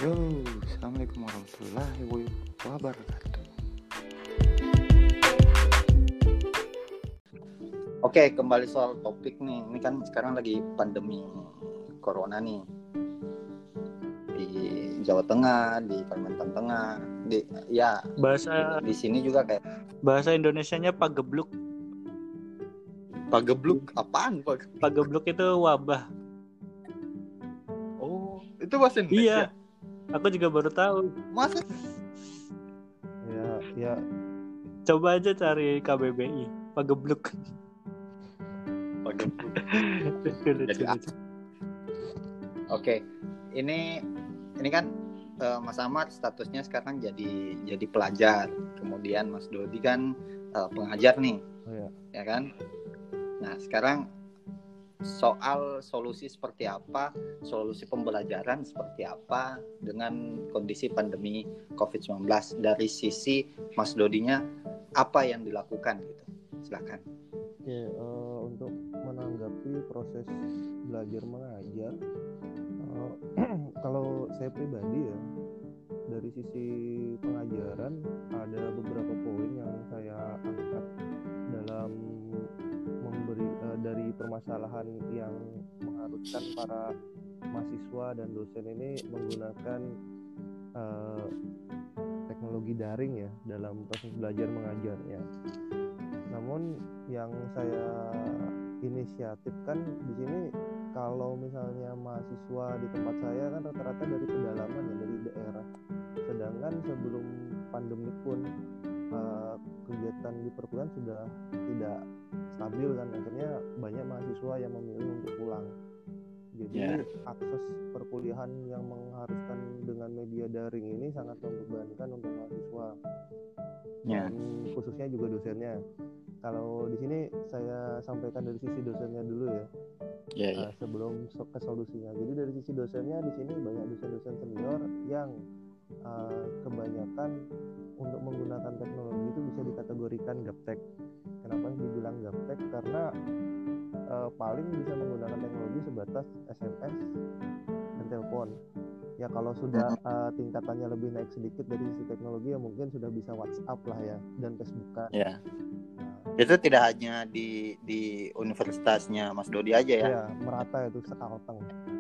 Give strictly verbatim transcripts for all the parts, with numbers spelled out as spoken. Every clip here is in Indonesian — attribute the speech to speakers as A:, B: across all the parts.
A: Yo, assalamualaikum warahmatullahi wabarakatuh. Oke, kembali soal topik nih. Ini kan sekarang lagi pandemi corona nih di Jawa Tengah, di Kalimantan Tengah, di ya
B: Bahasa
A: di sini juga kayak
B: bahasa Indonesianya pagebluk.
A: pagebluk. Apaan pak?
B: Pagebluk itu wabah.
A: Oh, itu bahasa Indonesia.
B: Iya. Aku juga baru tahu.
A: Masa?
C: Ya, ya.
B: Coba aja cari K B B I. Pagebluk.
A: Pagebluk.
B: Lucu,
A: Jadi,
B: lucu.
A: Oke, ini ini kan uh, Mas Ahmad statusnya sekarang jadi jadi pelajar. Kemudian Mas Dodi kan uh, pengajar nih,
C: Oh, ya.
A: ya kan? Nah, sekarang soal solusi seperti apa, solusi pembelajaran seperti apa dengan kondisi pandemi covid sembilan belas dari sisi Mas Dodinya, apa yang dilakukan gitu? Silakan.
C: Oke, uh, untuk menanggapi proses belajar mengajar, uh, kalau saya pribadi ya, dari sisi pengajaran ada beberapa poin yang saya angkat dalam memberi uh, dari permasalahan yang mengharuskan para mahasiswa dan dosen ini menggunakan uh, teknologi daring ya dalam proses belajar mengajarnya. Namun yang saya inisiatifkan di sini, kalau misalnya mahasiswa di tempat saya kan rata-rata dari pedalaman ya, dari daerah. Sedangkan sebelum pandemi pun uh, kegiatan di perkuliahan sudah tidak stabil kan, akhirnya banyak mahasiswa yang memilih untuk pulang. Jadi yeah. akses perkuliahan yang mengharuskan dengan media daring ini sangat membebankan untuk mahasiswa, yeah. dan khususnya juga dosennya. Kalau di sini saya sampaikan dari sisi dosennya dulu ya, yeah, yeah. Uh, sebelum ke solusinya. Jadi dari sisi dosennya di sini banyak dosen-dosen senior yang uh, kebanyakan untuk menggunakan teknologi itu bisa dikategorikan gaptek. Kenapa dibilang gaptek? Karena uh, paling bisa menggunakan teknologi sebatas S M S dan telepon. Ya kalau sudah uh, tingkatannya lebih naik sedikit dari sisi teknologi ya mungkin sudah bisa WhatsApp lah ya, dan Facebookan.
A: Yeah. Itu tidak hanya di di universitasnya Mas Dodi aja ya?
C: Iya, merata itu sekalteng.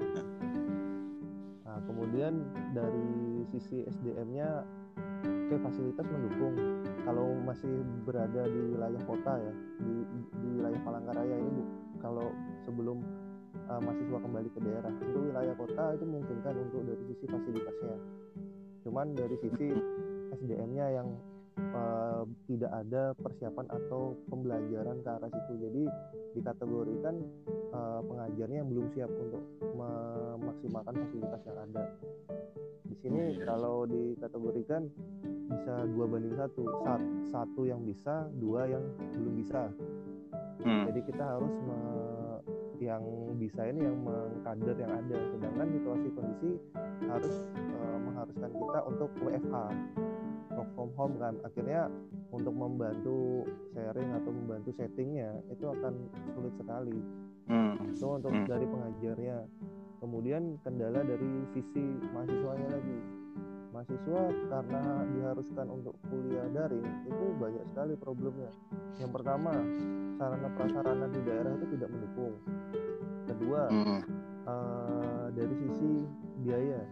C: Nah, kemudian dari sisi S D M-nya, oke, fasilitas mendukung. Kalau masih berada di wilayah kota ya, di, di wilayah Palangkaraya ini bu, kalau sebelum uh, mahasiswa kembali ke daerah, itu wilayah kota itu memungkinkan untuk dari sisi fasilitasnya. Cuman dari sisi S D M-nya yang Uh, tidak ada persiapan atau pembelajaran ke arah situ, jadi dikategorikan uh, pengajarnya yang belum siap untuk memaksimalkan fasilitas yang ada. Di sini kalau dikategorikan bisa dua banding satu, satu yang bisa, dua yang belum bisa. Hmm. Jadi kita harus me- yang bisa ini yang mengkader yang ada, sedangkan situasi kondisi harus uh, mengharuskan kita untuk W F H, work from home kan. Akhirnya untuk membantu sharing atau membantu settingnya itu akan sulit sekali. Hmm. Itu untuk hmm. dari pengajarnya. Kemudian kendala dari sisi mahasiswanya lagi. Mahasiswa karena diharuskan untuk kuliah daring itu banyak sekali problemnya. Yang pertama, sarana prasarana di daerah itu tidak mendukung. Kedua, hmm. uh, dari sisi biaya.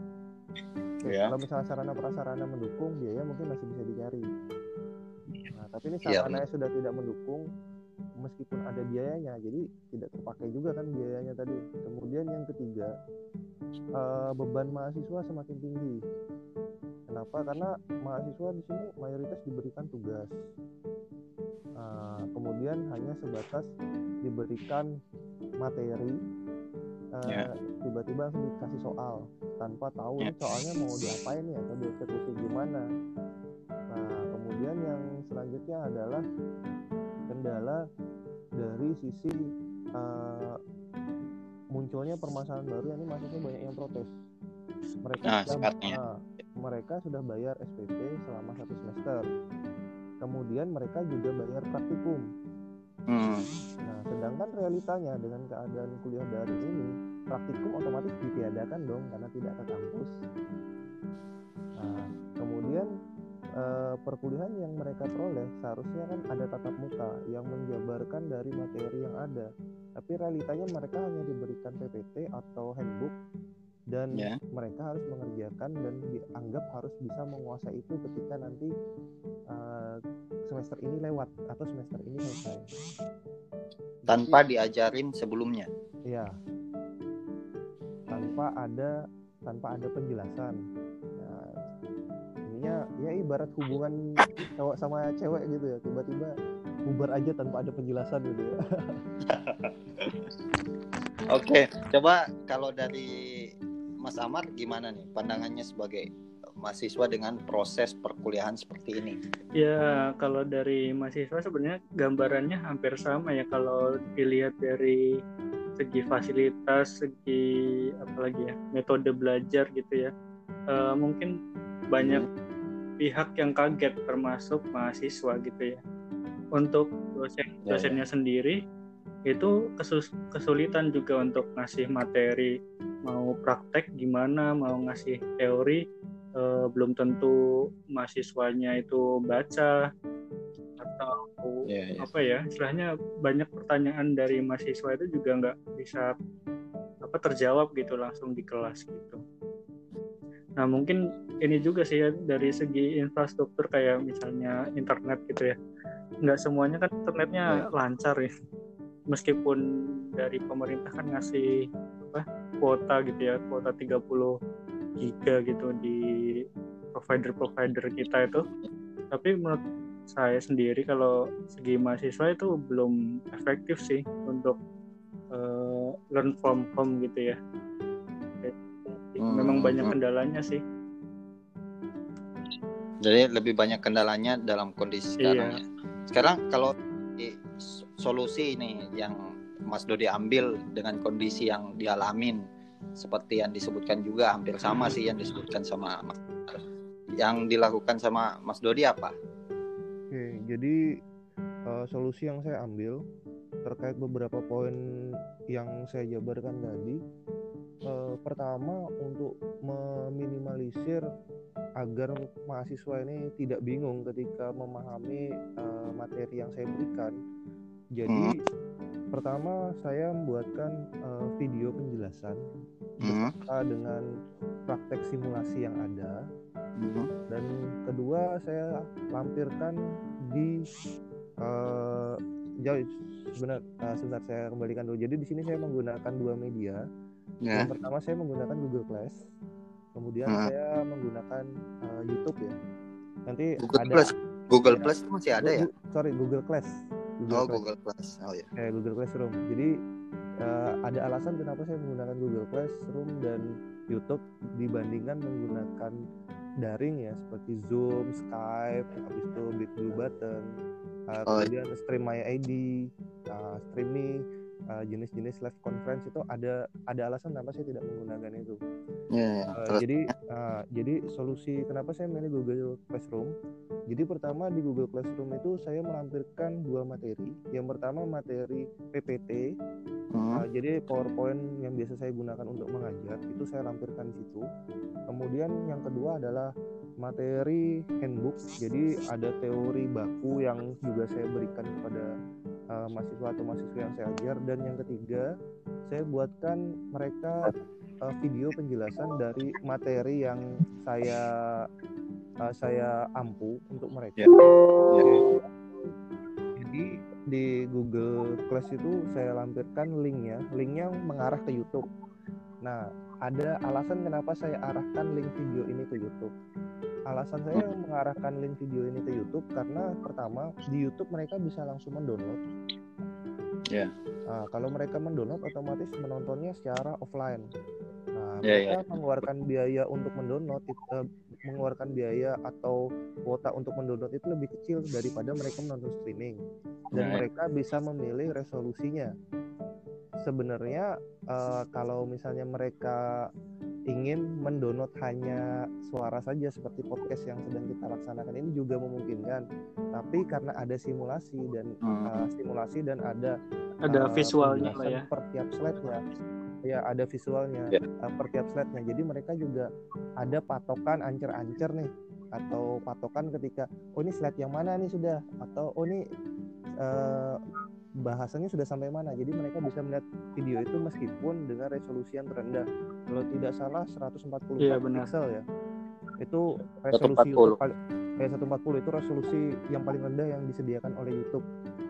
C: Ya. Kalau misalnya sarana prasarana mendukung, biaya mungkin masih bisa dicari. Nah, tapi ini sarananya ya. Sudah tidak mendukung, meskipun ada biayanya, jadi tidak terpakai juga kan biayanya tadi. Kemudian yang ketiga, uh, beban mahasiswa semakin tinggi. Kenapa? Karena mahasiswa di sini mayoritas diberikan tugas. Uh, kemudian hanya sebatas diberikan materi. Uh, yeah. Tiba-tiba langsung dikasih soal tanpa tahu yeah. ini soalnya mau diapain ya atau dieksekusi gimana. Nah, kemudian yang selanjutnya adalah kendala dari sisi uh, munculnya permasalahan baru, ini mahasiswa banyak yang protes. Mereka nah, sudah uh, mereka sudah bayar S P P selama satu semester. Kemudian mereka juga bayar praktikum. Hmm. Nah, sedangkan sedangkan realitanya dengan keadaan kuliah daring ini, praktikum otomatis ditiadakan dong karena tidak ke kampus. Nah, kemudian eh, perkuliahan yang mereka peroleh seharusnya kan ada tatap muka yang menjabarkan dari materi yang ada, tapi realitanya mereka hanya diberikan P P T atau handbook dan
A: Ya.
C: mereka harus mengerjakan dan dianggap harus bisa menguasai itu ketika nanti uh, semester ini lewat atau semester ini selesai.
A: Tanpa diajarin sebelumnya.
C: Iya. Tanpa ada tanpa ada penjelasan. Nah, ininya ya ibarat hubungan cowok sama cewek gitu ya, tiba-tiba bubar aja tanpa ada penjelasan gitu ya.
A: Oke, coba kalau dari Mas Amar gimana nih pandangannya sebagai mahasiswa dengan proses perkuliahan seperti ini?
B: Ya, kalau dari mahasiswa sebenarnya gambarannya hampir sama ya kalau dilihat dari segi fasilitas, segi apalagi ya, metode belajar gitu ya. E, mungkin banyak hmm. pihak yang kaget termasuk mahasiswa gitu ya. Untuk dosen dosennya ya, ya. sendiri itu kesus- kesulitan juga untuk ngasih materi, mau praktek gimana, mau ngasih teori eh, belum tentu mahasiswanya itu baca atau yeah, yeah. apa ya, istilahnya banyak pertanyaan dari mahasiswa itu juga nggak bisa apa terjawab gitu langsung di kelas gitu. Nah mungkin ini juga sih ya dari segi infrastruktur kayak misalnya internet gitu ya, nggak semuanya kan internetnya yeah. lancar ya. Meskipun dari pemerintah kan ngasih apa kuota gitu ya, kuota tiga puluh giga gitu di provider-provider kita itu, tapi menurut saya sendiri kalau segi mahasiswa itu belum efektif sih untuk uh, learn from home gitu ya. Jadi, hmm. memang banyak kendalanya sih.
A: Jadi lebih banyak kendalanya dalam kondisi sekarang
B: iya.
A: ya. Sekarang kalau solusi ini yang Mas Dodi ambil dengan kondisi yang dialamin seperti yang disebutkan juga hampir sama sih yang disebutkan sama Mas. Yang dilakukan sama Mas Dodi apa?
C: Oke, jadi uh, solusi yang saya ambil terkait beberapa poin yang saya jabarkan tadi, uh, pertama untuk meminimalisir agar mahasiswa ini tidak bingung ketika memahami uh, materi yang saya berikan. Jadi hmm. pertama saya membuatkan uh, video penjelasan hmm. beserta dengan praktek simulasi yang ada. Hmm. Dan kedua saya lampirkan di uh, jauh sebentar uh, sebentar saya kembalikan dulu. Jadi di sini saya menggunakan dua media. Yeah. Yang pertama saya menggunakan Google Class. Kemudian hmm. saya menggunakan uh, YouTube ya. Nanti
A: Google
C: ada
A: Plus. Google ya, Plus itu masih ada
C: Google,
A: ya?
C: Sorry, Google Class. Google
A: oh,
C: Class.
A: Google Class. Oh ya.
C: Kayak Google Classroom. Jadi uh, ada alasan kenapa saya menggunakan Google Classroom dan YouTube dibandingkan menggunakan daring ya seperti Zoom, Skype, habis itu Big Blue Button, uh, oh, kemudian ya. Stream My I D, uh, Streamy, uh, jenis-jenis live conference itu ada ada alasan kenapa saya tidak menggunakan itu. Yeah, uh, jadi uh, jadi solusi kenapa saya milih Google Classroom. Jadi pertama di Google Classroom itu saya melampirkan dua materi. Yang pertama materi P P T. Hmm. Uh, jadi PowerPoint yang biasa saya gunakan untuk mengajar itu saya lampirkan di situ. Kemudian yang kedua adalah materi handbook. Jadi ada teori baku yang juga saya berikan kepada uh, mahasiswa atau mahasiswa yang saya ajar. Dan yang ketiga saya buatkan mereka uh, video penjelasan dari materi yang saya uh, saya ampu untuk mereka. Yeah. Yeah. Jadi di Google Class itu saya lampirkan linknya, linknya mengarah ke YouTube. Nah, ada alasan kenapa saya arahkan link video ini ke YouTube. Alasan saya mengarahkan link video ini ke YouTube karena pertama di YouTube mereka bisa langsung mendownload.
A: Yeah.
C: Nah, kalau mereka mendownload otomatis menontonnya secara offline. Nah,
A: yeah,
C: mereka
A: yeah.
C: mengeluarkan biaya untuk mendownload, uh, mengeluarkan biaya atau kuota untuk mendownload itu lebih kecil daripada mereka menonton streaming. Dan yeah. mereka bisa memilih resolusinya. Sebenarnya uh, kalau misalnya mereka ingin mendownload hanya suara saja seperti podcast yang sedang kita laksanakan ini juga memungkinkan, tapi karena ada simulasi dan uh, simulasi dan ada
B: ada
C: uh,
B: visualnya lah ya
C: per tiap slide-nya, ya ada visualnya
A: yeah.
C: uh, per tiap slide-nya. Jadi mereka juga ada patokan ancer-ancer nih, atau patokan ketika oh ini slide yang mana nih sudah, atau oh ini uh, bahasanya sudah sampai mana. Jadi mereka bisa melihat video itu meskipun dengan resolusi yang terendah. Kalau tidak salah seratus empat puluh
B: iya,
C: pixel ya. Itu resolusi
A: seratus empat puluh.
C: paling eh seratus empat puluh itu resolusi yang paling rendah yang disediakan oleh YouTube.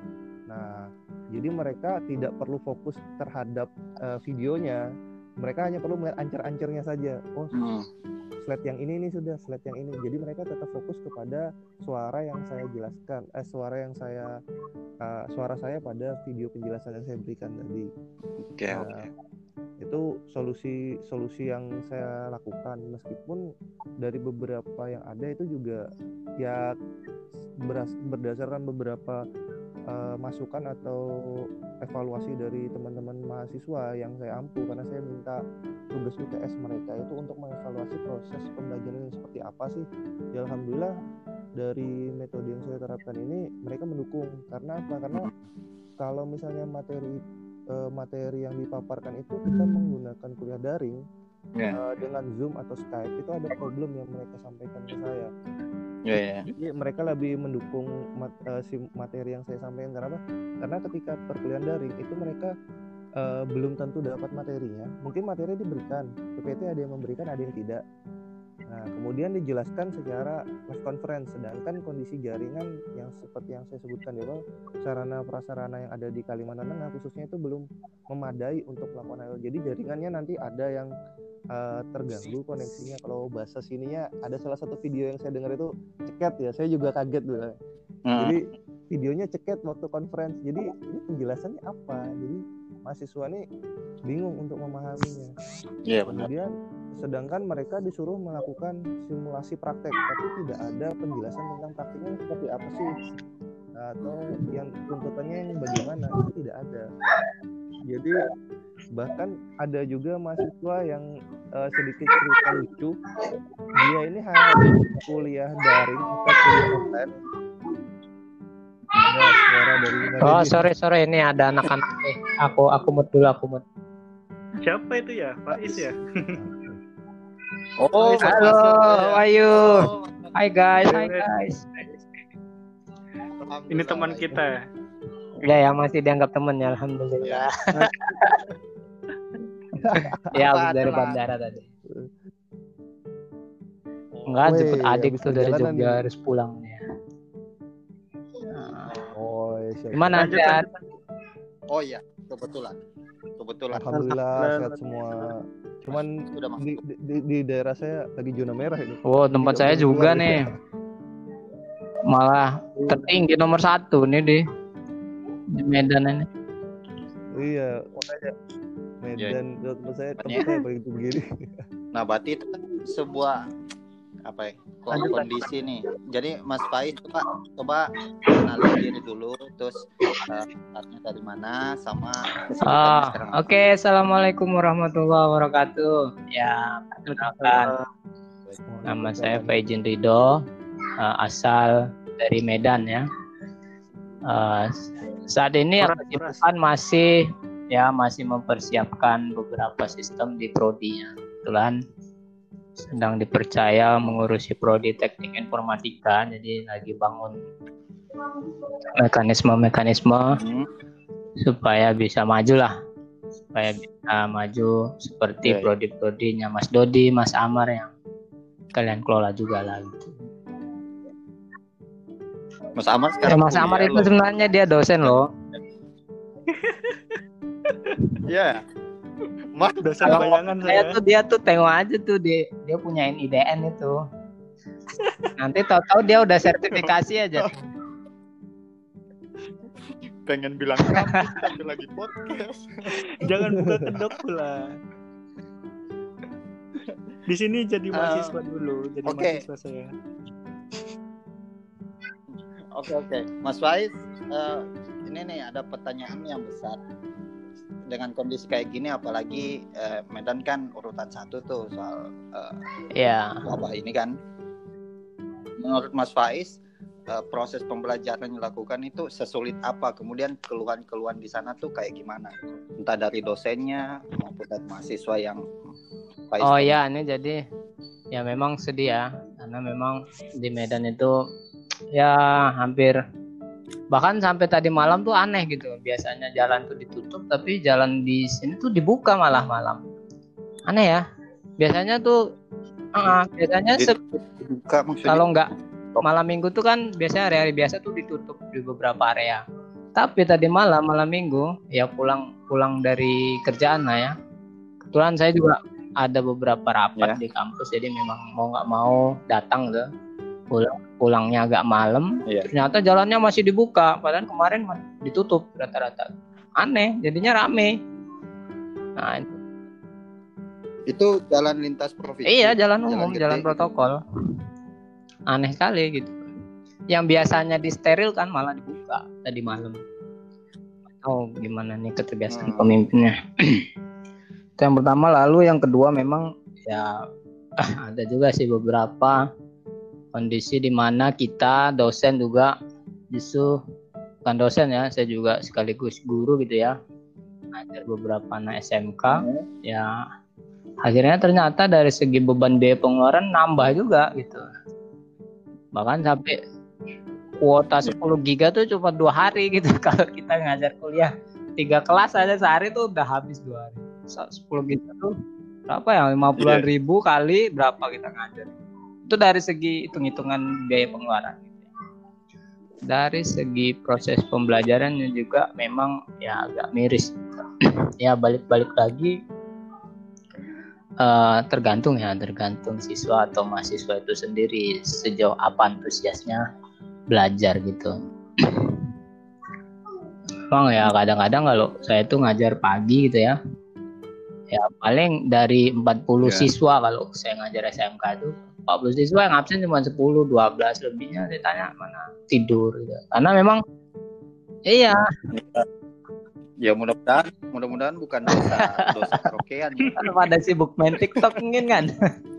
C: Nah, jadi mereka tidak perlu fokus terhadap uh, videonya. Mereka hanya perlu melihat ancer-ancernya saja. Oh, hmm. slide yang ini nih sudah, slide yang ini. Jadi mereka tetap fokus kepada suara yang saya jelaskan, eh suara yang saya uh, suara saya pada video penjelasan yang saya berikan tadi.
A: Oke, okay,
C: nah,
A: oke. Okay.
C: Itu solusi solusi yang saya lakukan, meskipun dari beberapa yang ada itu juga ya beras, berdasarkan beberapa uh, masukan atau evaluasi dari teman-teman mahasiswa yang saya ampu, karena saya minta tugas U T S mereka itu untuk mengevaluasi proses pembelajaran yang seperti apa sih. Ya alhamdulillah dari metode yang saya terapkan ini mereka mendukung. Karena apa? Karena kalau misalnya materi uh, materi yang dipaparkan itu kita menggunakan kuliah daring yeah. uh, dengan Zoom atau Skype, itu ada problem yang mereka sampaikan ke saya.
A: Yeah, yeah.
C: Jadi mereka lebih mendukung mat, uh, si materi yang saya sampaikan. Kenapa? Karena ketika perkuliahan daring itu mereka uh, belum tentu dapat materinya. Mungkin materi diberikan, P P T ada yang memberikan, ada yang tidak. Nah, kemudian dijelaskan secara live conference. Sedangkan kondisi jaringan yang seperti yang saya sebutkan di awal, sarana prasarana yang ada di Kalimantan Tengah khususnya itu belum memadai untuk melakukan hal. Jadi jaringannya nanti ada yang uh, terganggu koneksinya. Kalau bahasa sininya, ada salah satu video yang saya dengar itu ceket ya. Saya juga kaget dulu. Hmm. Jadi videonya ceket waktu conference. Jadi ini penjelasannya apa? Jadi mahasiswa ini bingung untuk memahaminya.
A: Iya, benar.
C: Kemudian sedangkan mereka disuruh melakukan simulasi praktek, tapi tidak ada penjelasan tentang praktiknya seperti apa sih, atau yang tuntutannya yang bagaimana, itu tidak ada. Jadi bahkan ada juga mahasiswa yang uh, sedikit cerita lucu, dia ini hanya kuliah daring atau kuliah online. Ada suara dari
D: oh sorry sorry ini ada anak-anak nih, aku aku mut dulu aku mut.
B: Siapa itu ya, Faiz ya?
D: Oh, halo, how are you? Hi guys, hi guys.
B: Ini teman kita.
D: Ya, yang masih dianggap teman ya, alhamdulillah. Ya, habis dari bandara tadi. Enggak, jemput adik tuh dari Jogja, harus pulang ya.
C: Oh, iya.
D: Gimana sehat?
A: Oh iya, kebetulan. Kebetulan.
C: Alhamdulillah sehat semua. Cuman di, di, di daerah saya lagi zona merah ini.
D: Oh, tempat saya juga nih. Malah tertinggi nomor satu nih di, di Medan ini.
C: Iya, makanya Medan ya. Tempat saya tempatnya begitu begini.
A: Nah, berarti itu kan sebuah apa ya? Kondisi nih. Jadi Mas Faiz coba coba kenalin diri dulu, terus startnya uh, dari mana sama
D: oh, oke, okay. Assalamualaikum warahmatullahi wabarakatuh. Ya, perkenalkan, nama saya Faizin Ridho, uh, asal dari Medan ya. Uh, saat ini kan masih ya masih mempersiapkan beberapa sistem di prodinya. Kebetulan sedang dipercaya mengurusi prodi teknik informatika, jadi lagi bangun mekanisme-mekanisme hmm. supaya bisa maju lah, supaya bisa maju seperti yeah, prodi-prodinya Mas Dodi, Mas Amar yang kalian kelola juga lah gitu.
A: Mas Amar sekarang
D: ya, Mas Amar itu loh. Sebenarnya dia dosen loh.
A: Ya. Mas
B: dosen bayangan
D: saya. Tuh dia tuh tengok aja tuh dia dia punya I D N itu. Nanti tahu-tahu dia udah sertifikasi aja.
A: Pengen bilang kampus tapi lagi podcast.
B: Jangan buka kedok pula. Di sini jadi mahasiswa uh, dulu, jadi okay. mahasiswa saya.
A: Oke okay, oke, okay. Mas Faiz, uh, ini nih ada pertanyaan yang besar. dengan kondisi kayak gini, apalagi uh, Medan kan urutan satu tuh soal uh,
D: yeah.
A: wabah ini kan. Menurut Mas Faiz, uh, proses pembelajaran yang dilakukan itu sesulit apa? Kemudian keluhan-keluhan di sana tuh kayak gimana? Entah dari dosennya maupun dari mahasiswa yang Faiz.
D: Oh ya, ini jadi ya memang sedih ya, karena memang di Medan itu ya hampir bahkan sampai tadi malam tuh aneh gitu. Biasanya jalan tuh ditutup, tapi jalan di sini tuh dibuka malah malam. Aneh ya. Biasanya tuh uh, biasanya se-
A: dibuka,
D: kalau nggak malam minggu tuh kan biasanya hari-hari biasa tuh ditutup di beberapa area. Tapi tadi malam malam minggu ya pulang pulang dari kerjaan lah ya. Kebetulan saya juga ada beberapa rapat yeah. di kampus, jadi memang mau nggak mau datang tuh. Pulang, pulangnya agak malam, yeah. ternyata jalannya masih dibuka, padahal kemarin ditutup rata-rata. Aneh, jadinya rame. Nah, itu.
A: Itu jalan lintas provinsi.
D: Iya, jalan umum, jalan, jalan protokol. Aneh sekali gitu. Yang biasanya disteril kan malah dibuka tadi malam. Oh, gimana nih keterbiasaan hmm. pemimpinnya? Itu yang pertama. Lalu yang kedua memang ya ada juga sih beberapa kondisi di mana kita dosen juga justru bukan dosen ya, saya juga sekaligus guru gitu ya, ngajar beberapa anak S M K hmm. ya, akhirnya ternyata dari segi beban biaya pengeluaran nambah juga gitu, bahkan sampai kuota sepuluh giga tuh cuma dua hari gitu. Kalau kita ngajar kuliah tiga kelas aja sehari tuh udah habis dua hari. Sepuluh giga tuh berapa ya, lima puluhan yeah. ribu kali berapa kita ngajar. Itu dari segi hitung-hitungan biaya pengeluaran. Dari segi proses pembelajarannya juga memang ya agak miris. Ya balik-balik lagi uh, tergantung ya, tergantung siswa atau mahasiswa itu sendiri sejauh apa antusiasnya belajar gitu. Memang ya kadang-kadang kalau saya tuh ngajar pagi gitu ya, ya paling dari empat puluh yeah. siswa kalau saya ngajar S M K itu empat puluh siswa yang absen cuma sepuluh dua belas, lebihnya ditanya mana tidur gitu. Karena memang iya.
A: Ya mudah-mudahan mudah-mudahan bukan dosa dosa karaokean ya.
D: Pada sibuk main TikTok mungkin kan.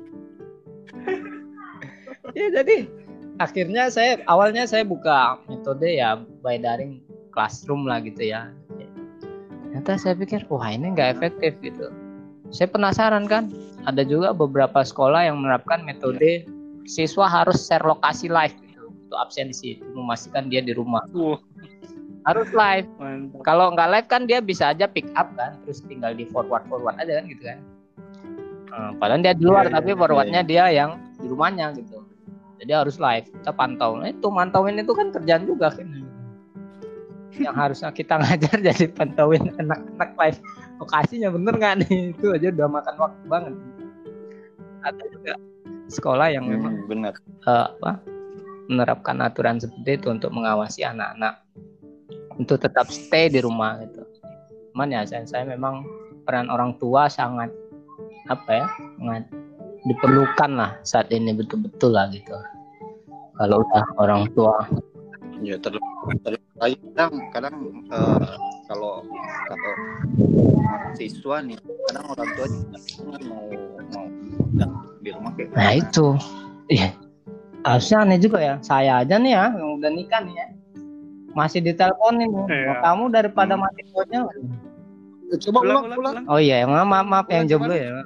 D: Ya jadi akhirnya saya awalnya saya buka metode ya by daring classroom lah gitu ya. Ternyata saya pikir wah ini nggak efektif gitu. Saya penasaran kan, ada juga beberapa sekolah yang menerapkan metode siswa harus share lokasi live gitu, untuk absensi, memastikan dia di rumah. Uh. Harus live. Mantap. Kalau nggak live kan dia bisa aja pick up kan, terus tinggal di forward forward aja kan gitu kan. Hmm, padahal dia di luar yeah, tapi forwardnya yeah. dia yang di rumahnya gitu. Jadi harus live, kita pantau. Nah, itu mantauin itu kan kerjaan juga kan. Yang harusnya kita ngajar jadi pantauin anak-anak live lokasinya bener nggak nih, itu aja udah makan waktu banget. Ada juga sekolah yang memang hmm, benar uh, apa menerapkan aturan seperti itu untuk mengawasi anak-anak untuk tetap stay di rumah gitu. Cuman ya saya, saya memang peran orang tua sangat apa ya sangat diperlukan lah saat ini, betul-betul lah gitu. Kalau udah orang tua
A: ya terlalu terlalu kadang kadang uh, kalau kalau siswa nih kadang orang tua juga mau mau di rumah kayak
D: nah gitu. Itu iya harusnya aneh juga ya, saya aja nih ya yang udah nikah nih ya masih diteleponin ya. Kamu daripada hmm. mati phone-nya
A: coba ulang, ulang, ulang.
D: Oh iya maaf maaf, maaf yang jomblo ya.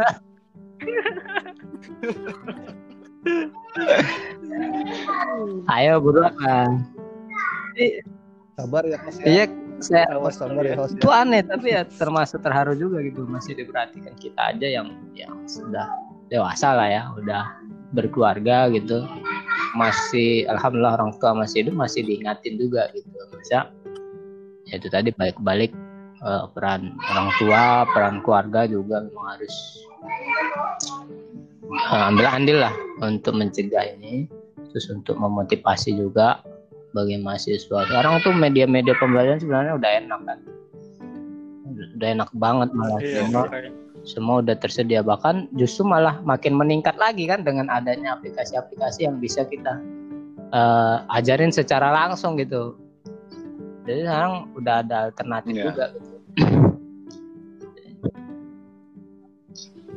D: Ayo buruan lah.
C: Sabar ya Mas.
D: Iya, saya
C: oh, sabar ya host.
D: Itu aneh tapi ya termasuk terharu juga gitu, masih diperhatikan kita aja yang yang sudah dewasa lah ya, udah berkeluarga gitu. Masih alhamdulillah orang tua masih hidup, masih diingatin juga gitu. Masa ya itu tadi balik-balik uh, peran orang tua, peran keluarga juga memang harus uh, ambil andil lah untuk mencegah ini, terus untuk memotivasi juga bagi mahasiswa. Sekarang tuh media-media pembelajaran sebenarnya udah enak kan, udah enak banget malah iya, semua, iya. semua udah tersedia, bahkan justru malah makin meningkat lagi kan dengan adanya aplikasi-aplikasi yang bisa kita uh, ajarin secara langsung gitu. Jadi sekarang udah ada alternatif yeah. juga gitu.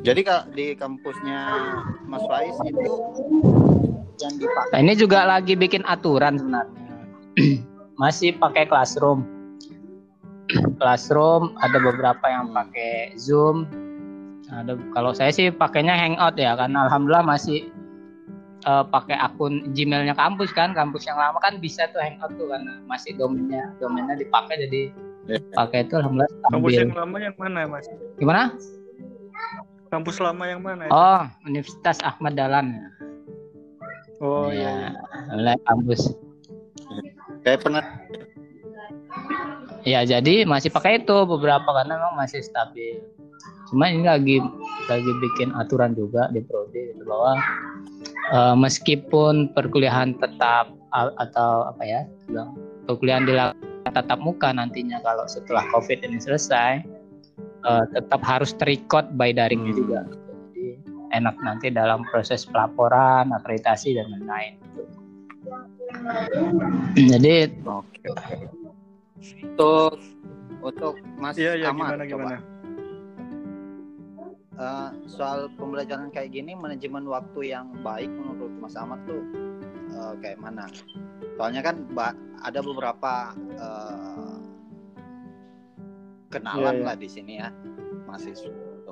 A: Jadi kalau di kampusnya Mas Faiz itu yang dipakai.
D: Nah, ini juga lagi bikin aturan sebenarnya. Masih pakai Classroom. Classroom ada beberapa yang pakai Zoom. Ada, kalau saya sih pakainya Hangout ya, karena alhamdulillah masih uh, pakai akun Gmailnya kampus kan. Kampus yang lama kan bisa tuh Hangout tuh karena masih domainnya domainnya dipakai, jadi pakai itu alhamdulillah stabil.
B: Kampus yang lama yang mana Mas?
D: Gimana?
B: Kampus lama yang mana?
D: Ya? Oh, Universitas Ahmad Dahlan.
B: Oh
D: ya, ya. Kampus.
A: Kayak pernah.
D: Ya, jadi masih pakai itu beberapa karena memang masih stabil. Cuma ini lagi lagi bikin aturan juga di prodi gitu, bahwa uh, meskipun perkuliahan tetap uh, atau apa ya, perkuliahan dilakukan tatap muka nantinya kalau setelah COVID ini selesai, Uh, tetap harus ter-record by daringnya hmm. juga. Jadi enak nanti dalam proses pelaporan, akreditasi dan lain-lain. Jadi
A: oke. Untuk untuk Mas
B: ya, ya,
A: Ahmad,
B: gimana gimana?
A: Uh, soal pembelajaran kayak gini, manajemen waktu yang baik menurut Mas Ahmad tuh uh, kayak mana? Soalnya kan ba- ada beberapa uh, kenalan yeah, yeah. lah di sini ya mahasiswa.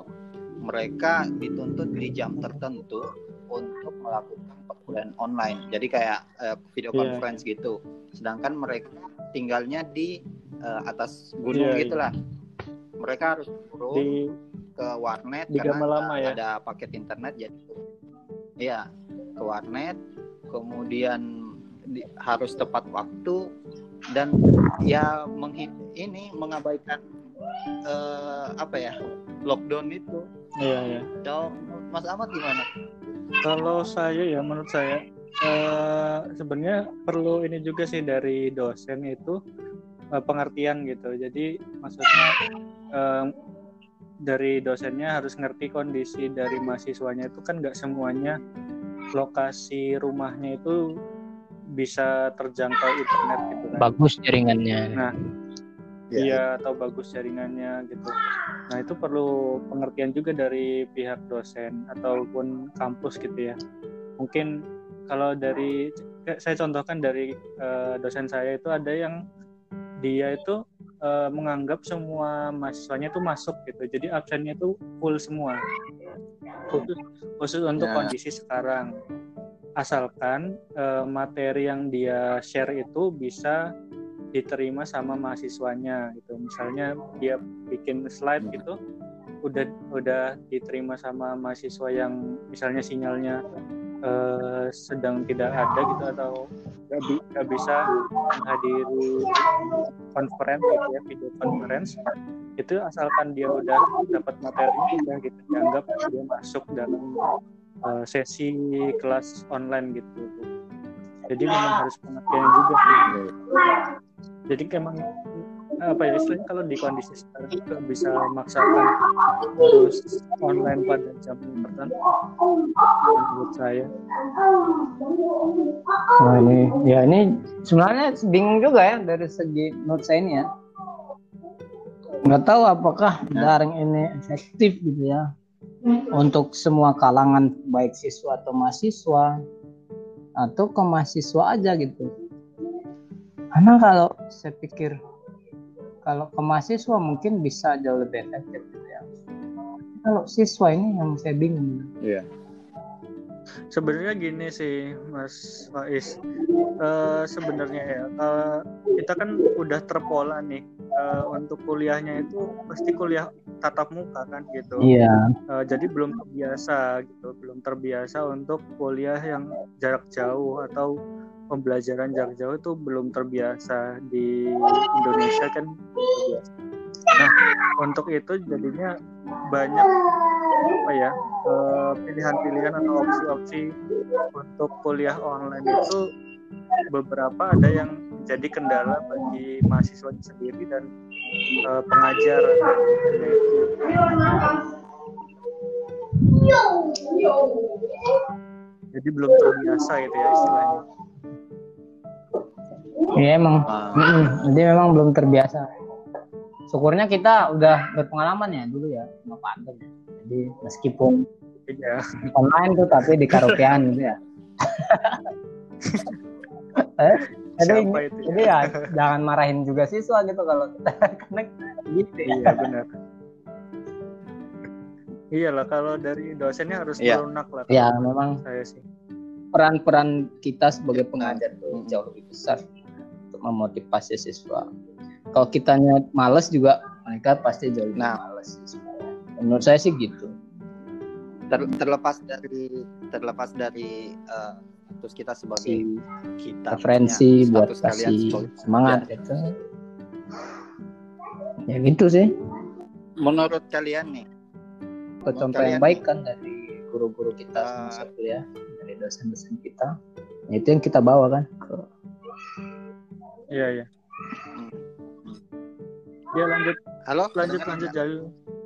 A: Mereka dituntut di jam tertentu untuk melakukan perkuliahan online. Jadi kayak uh, video yeah. conference gitu. Sedangkan mereka tinggalnya di uh, atas gunung yeah, gitulah. Yeah. Mereka harus turun di, ke warnet
B: di
A: karena
B: lama,
A: ada,
B: ya?
A: ada paket internet jadi. Iya, ke warnet, kemudian di, harus tepat waktu dan ya menghi- ini mengabaikan Uh, apa ya lockdown itu.
B: Iya ya.
A: Kalau Mas Ahmad gimana?
B: Kalau saya ya menurut saya uh, sebenarnya perlu ini juga sih dari dosen itu uh, pengertian gitu. Jadi maksudnya uh, dari dosennya harus ngerti kondisi dari mahasiswanya itu kan nggak semuanya lokasi rumahnya itu bisa terjangkau internet gitu kan.
D: Bagus jaringannya.
B: Nah. Iya ya, atau bagus jaringannya gitu. Nah itu perlu pengertian juga dari pihak dosen ataupun kampus gitu ya. Mungkin kalau dari saya contohkan dari uh, dosen saya itu ada yang dia itu uh, menganggap semua mahasiswanya itu masuk gitu. Jadi absennya itu full semua. Khusus khusus untuk ya. Kondisi sekarang. Asalkan uh, materi yang dia share itu bisa diterima sama mahasiswanya gitu. Misalnya dia bikin slide gitu, udah udah diterima sama mahasiswa yang misalnya sinyalnya uh, sedang tidak ada gitu atau nggak bi- bisa menghadiri conference gitu ya, video conference itu, asalkan dia udah dapat materinya udah gitu dianggap dia masuk dalam uh, sesi kelas online gitu. Jadi memang harus pengertian juga sih. Jadi emang apa ya istilahnya kalau di kondisi sekarang itu bisa memaksakan harus online pada jam tertentu menurut saya.
D: Nah ini ya ini sebenarnya bingung juga ya dari segi menurut saya ini ya. Nggak tahu apakah daring ini efektif gitu ya untuk semua kalangan baik siswa atau mahasiswa atau ke mahasiswa aja gitu. Karena kalau saya pikir kalau ke mahasiswa mungkin bisa jauh lebih efektif gitu ya. Kalau siswa ini yang saya bingung.
A: Iya.
B: Sebenarnya gini sih Mas Faiz, uh, sebenarnya ya uh, kita kan udah terpola nih uh, untuk kuliahnya itu pasti kuliah tatap muka kan gitu.
D: Iya.
B: Uh, jadi belum terbiasa gitu, belum terbiasa untuk kuliah yang jarak jauh atau pembelajaran jarak jauh itu belum terbiasa di Indonesia kan terbiasa. Nah untuk itu jadinya banyak apa ya uh, pilihan-pilihan atau opsi-opsi untuk kuliah online itu beberapa ada yang menjadi kendala bagi mahasiswa sendiri dan uh, pengajar. Jadi belum terbiasa gitu ya istilahnya.
D: Iya emang, uh. jadi memang belum terbiasa. syukurnya kita udah berpengalaman ya dulu ya sama Pak Anton. Jadi meskipun
B: ya.
D: online tuh tapi di karaokean gitu ya. eh, jadi,
B: Siapa itu ya?
D: jadi ya jangan marahin juga siswa gitu kalau kita karena gitu ya.
B: Iya benar. Iyalah kalau dari dosennya harus
A: Iya.
B: lunak lah.
D: Ya
B: kalau
D: memang
B: saya sih.
D: peran-peran kita sebagai
A: Ya,
D: pengajar tuh jauh lebih besar untuk memotivasi siswa. Kalau kitanya malas juga mereka pasti jauh lebih
A: Nah.
D: malas siswa. Menurut saya sih gitu.
A: Ter- terlepas dari terlepas dari uh, terus kita sebagai kita
D: Referensi
A: punya
D: buat
A: status kalian
D: kasih
A: sebagai
D: semangat
A: pengajar.
D: gitu. Ya gitu sih.
A: Menurut kalian nih,
D: Itu contoh yang
A: kalian-
D: baik kan dari guru-guru kita
A: Uh,
D: semasa kuliah, dari dosen-dosen kita. Ya, itu yang kita bawa kan. ke-
B: Iya iya.
A: hmm.
B: Ya lanjut
A: Halo,
B: lanjut
A: kedengeran
B: lanjut
A: nggak?
B: Jalil.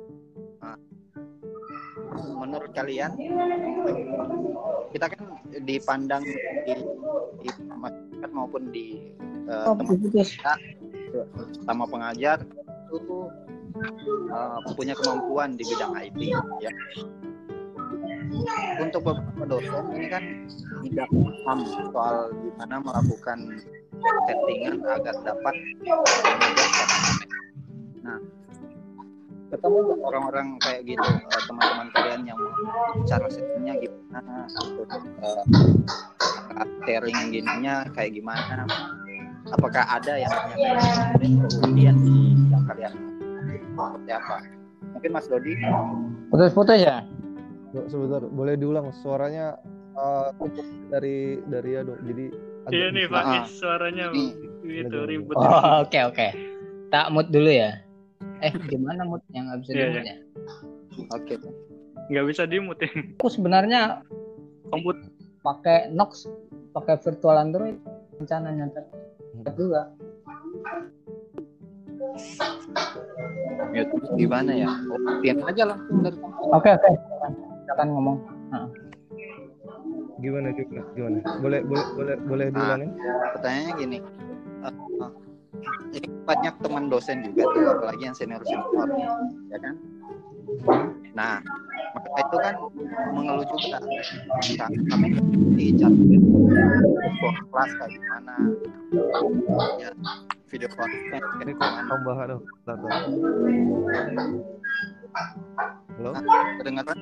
A: Menurut kalian, kita kan dipandang di, di masyarakat maupun di uh,
D: Oh,
A: teman
D: putus.
A: kita sama pengajar itu uh, punya kemampuan di bidang I T ya. Untuk beberapa dosen ini kan tidak paham soal gimana melakukan settingan agar dapat mengajar secara online. Nah, ketemu nggak orang-orang kayak gitu, uh, teman-teman kalian yang cara settingnya gimana, terus uh, sharing gininya kayak gimana? Apakah ada yang kemudian kemudian yang kalian seperti apa? Mungkin Mas Dodi.
D: Putus-putus ya?
C: Sebentar, boleh diulang suaranya uh, putus dari dari ya dong. Jadi agak
B: Iya nih
C: gitu.
B: Pak,
A: Ah.
B: suaranya
A: Ini.
B: itu
C: Ini.
B: ribut.
D: Oh, oke oke. Tak mood dulu ya. Eh, gimana mood yang nggak bisa
B: Iya,
D: di-mood
B: iya.
D: ya?
A: Oke.
B: Nggak bisa dimut ya.
D: Aku sebenarnya
B: Komputer.
D: pakai Nox, pakai virtual Android rencananya ntar juga.
A: Mute gimana ya? Oh, pian aja langsung dari
D: Oke oke. Silakan ngomong. Nah.
C: Gimana gimana gimana? Boleh boleh boleh boleh diulangin?
A: pertanyaannya gini. Uh, uh, ini banyak teman dosen juga tuh, apalagi yang senior senior, ya kan? Nah, mereka itu kan mengeluh juga. Nah, kami di catat kelas kayak gimana, ya, video conference kayak
C: Ini
A: gimana.
C: tambahan oh, bentar, bentar. Halo?
A: Nah, kedengaran?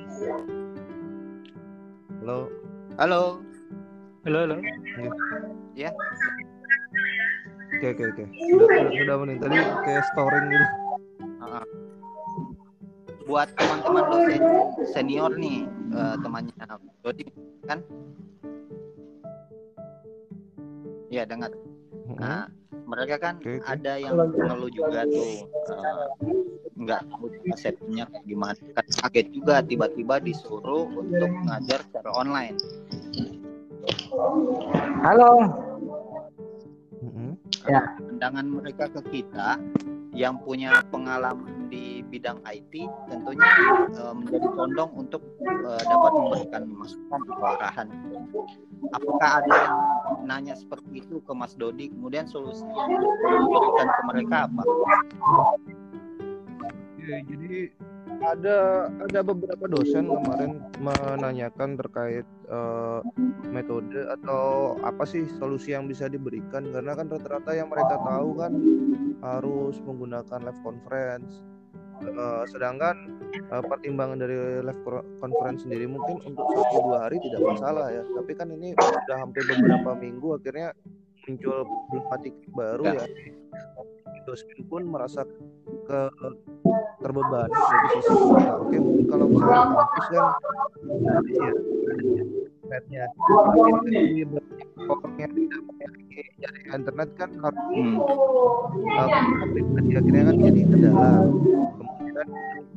C: Halo?
A: Halo.
B: Halo halo.
A: Ya.
C: Oke oke oke. Sudah sudah, sudah menit tadi kayak storing gitu.
A: Uh, buat teman-teman dosen senior nih, uh, temannya Dodi kan? Ya, dengar. Nah, mereka kan
C: Oke, oke.
A: ada yang mengeluh juga tuh, uh, nggak tahu asetnya kayak gimana. Kan kaget juga tiba-tiba disuruh untuk ngajar secara online.
D: Halo.
C: Mm-hmm.
D: Ya.
A: Pandangan mereka ke kita yang punya pengalaman di bidang I T tentunya uh, menjadi condong untuk uh, dapat memberikan masukan atau arahan. Apakah ada yang nanya seperti itu ke Mas Dodi, kemudian solusi yang diberikan ke mereka apa?
C: Ya, jadi ada ada beberapa dosen kemarin menanyakan terkait uh, metode atau apa sih solusi yang bisa diberikan, karena kan rata-rata yang mereka tahu kan harus menggunakan live conference. Uh, sedangkan uh, pertimbangan dari live conference sendiri mungkin untuk satu dua hari tidak masalah ya, tapi kan ini sudah hampir beberapa minggu akhirnya muncul problematik baru ya. Dosen pun merasa ke terbebani dari sisi kita. Oke, mungkin kalau misalnya kampus kan ya netnya tapi orang yang tidak memiliki jaringan internet kan harus
A: Hmm.
C: uh, pribadi akhirnya kan jadi kendala. Kemudian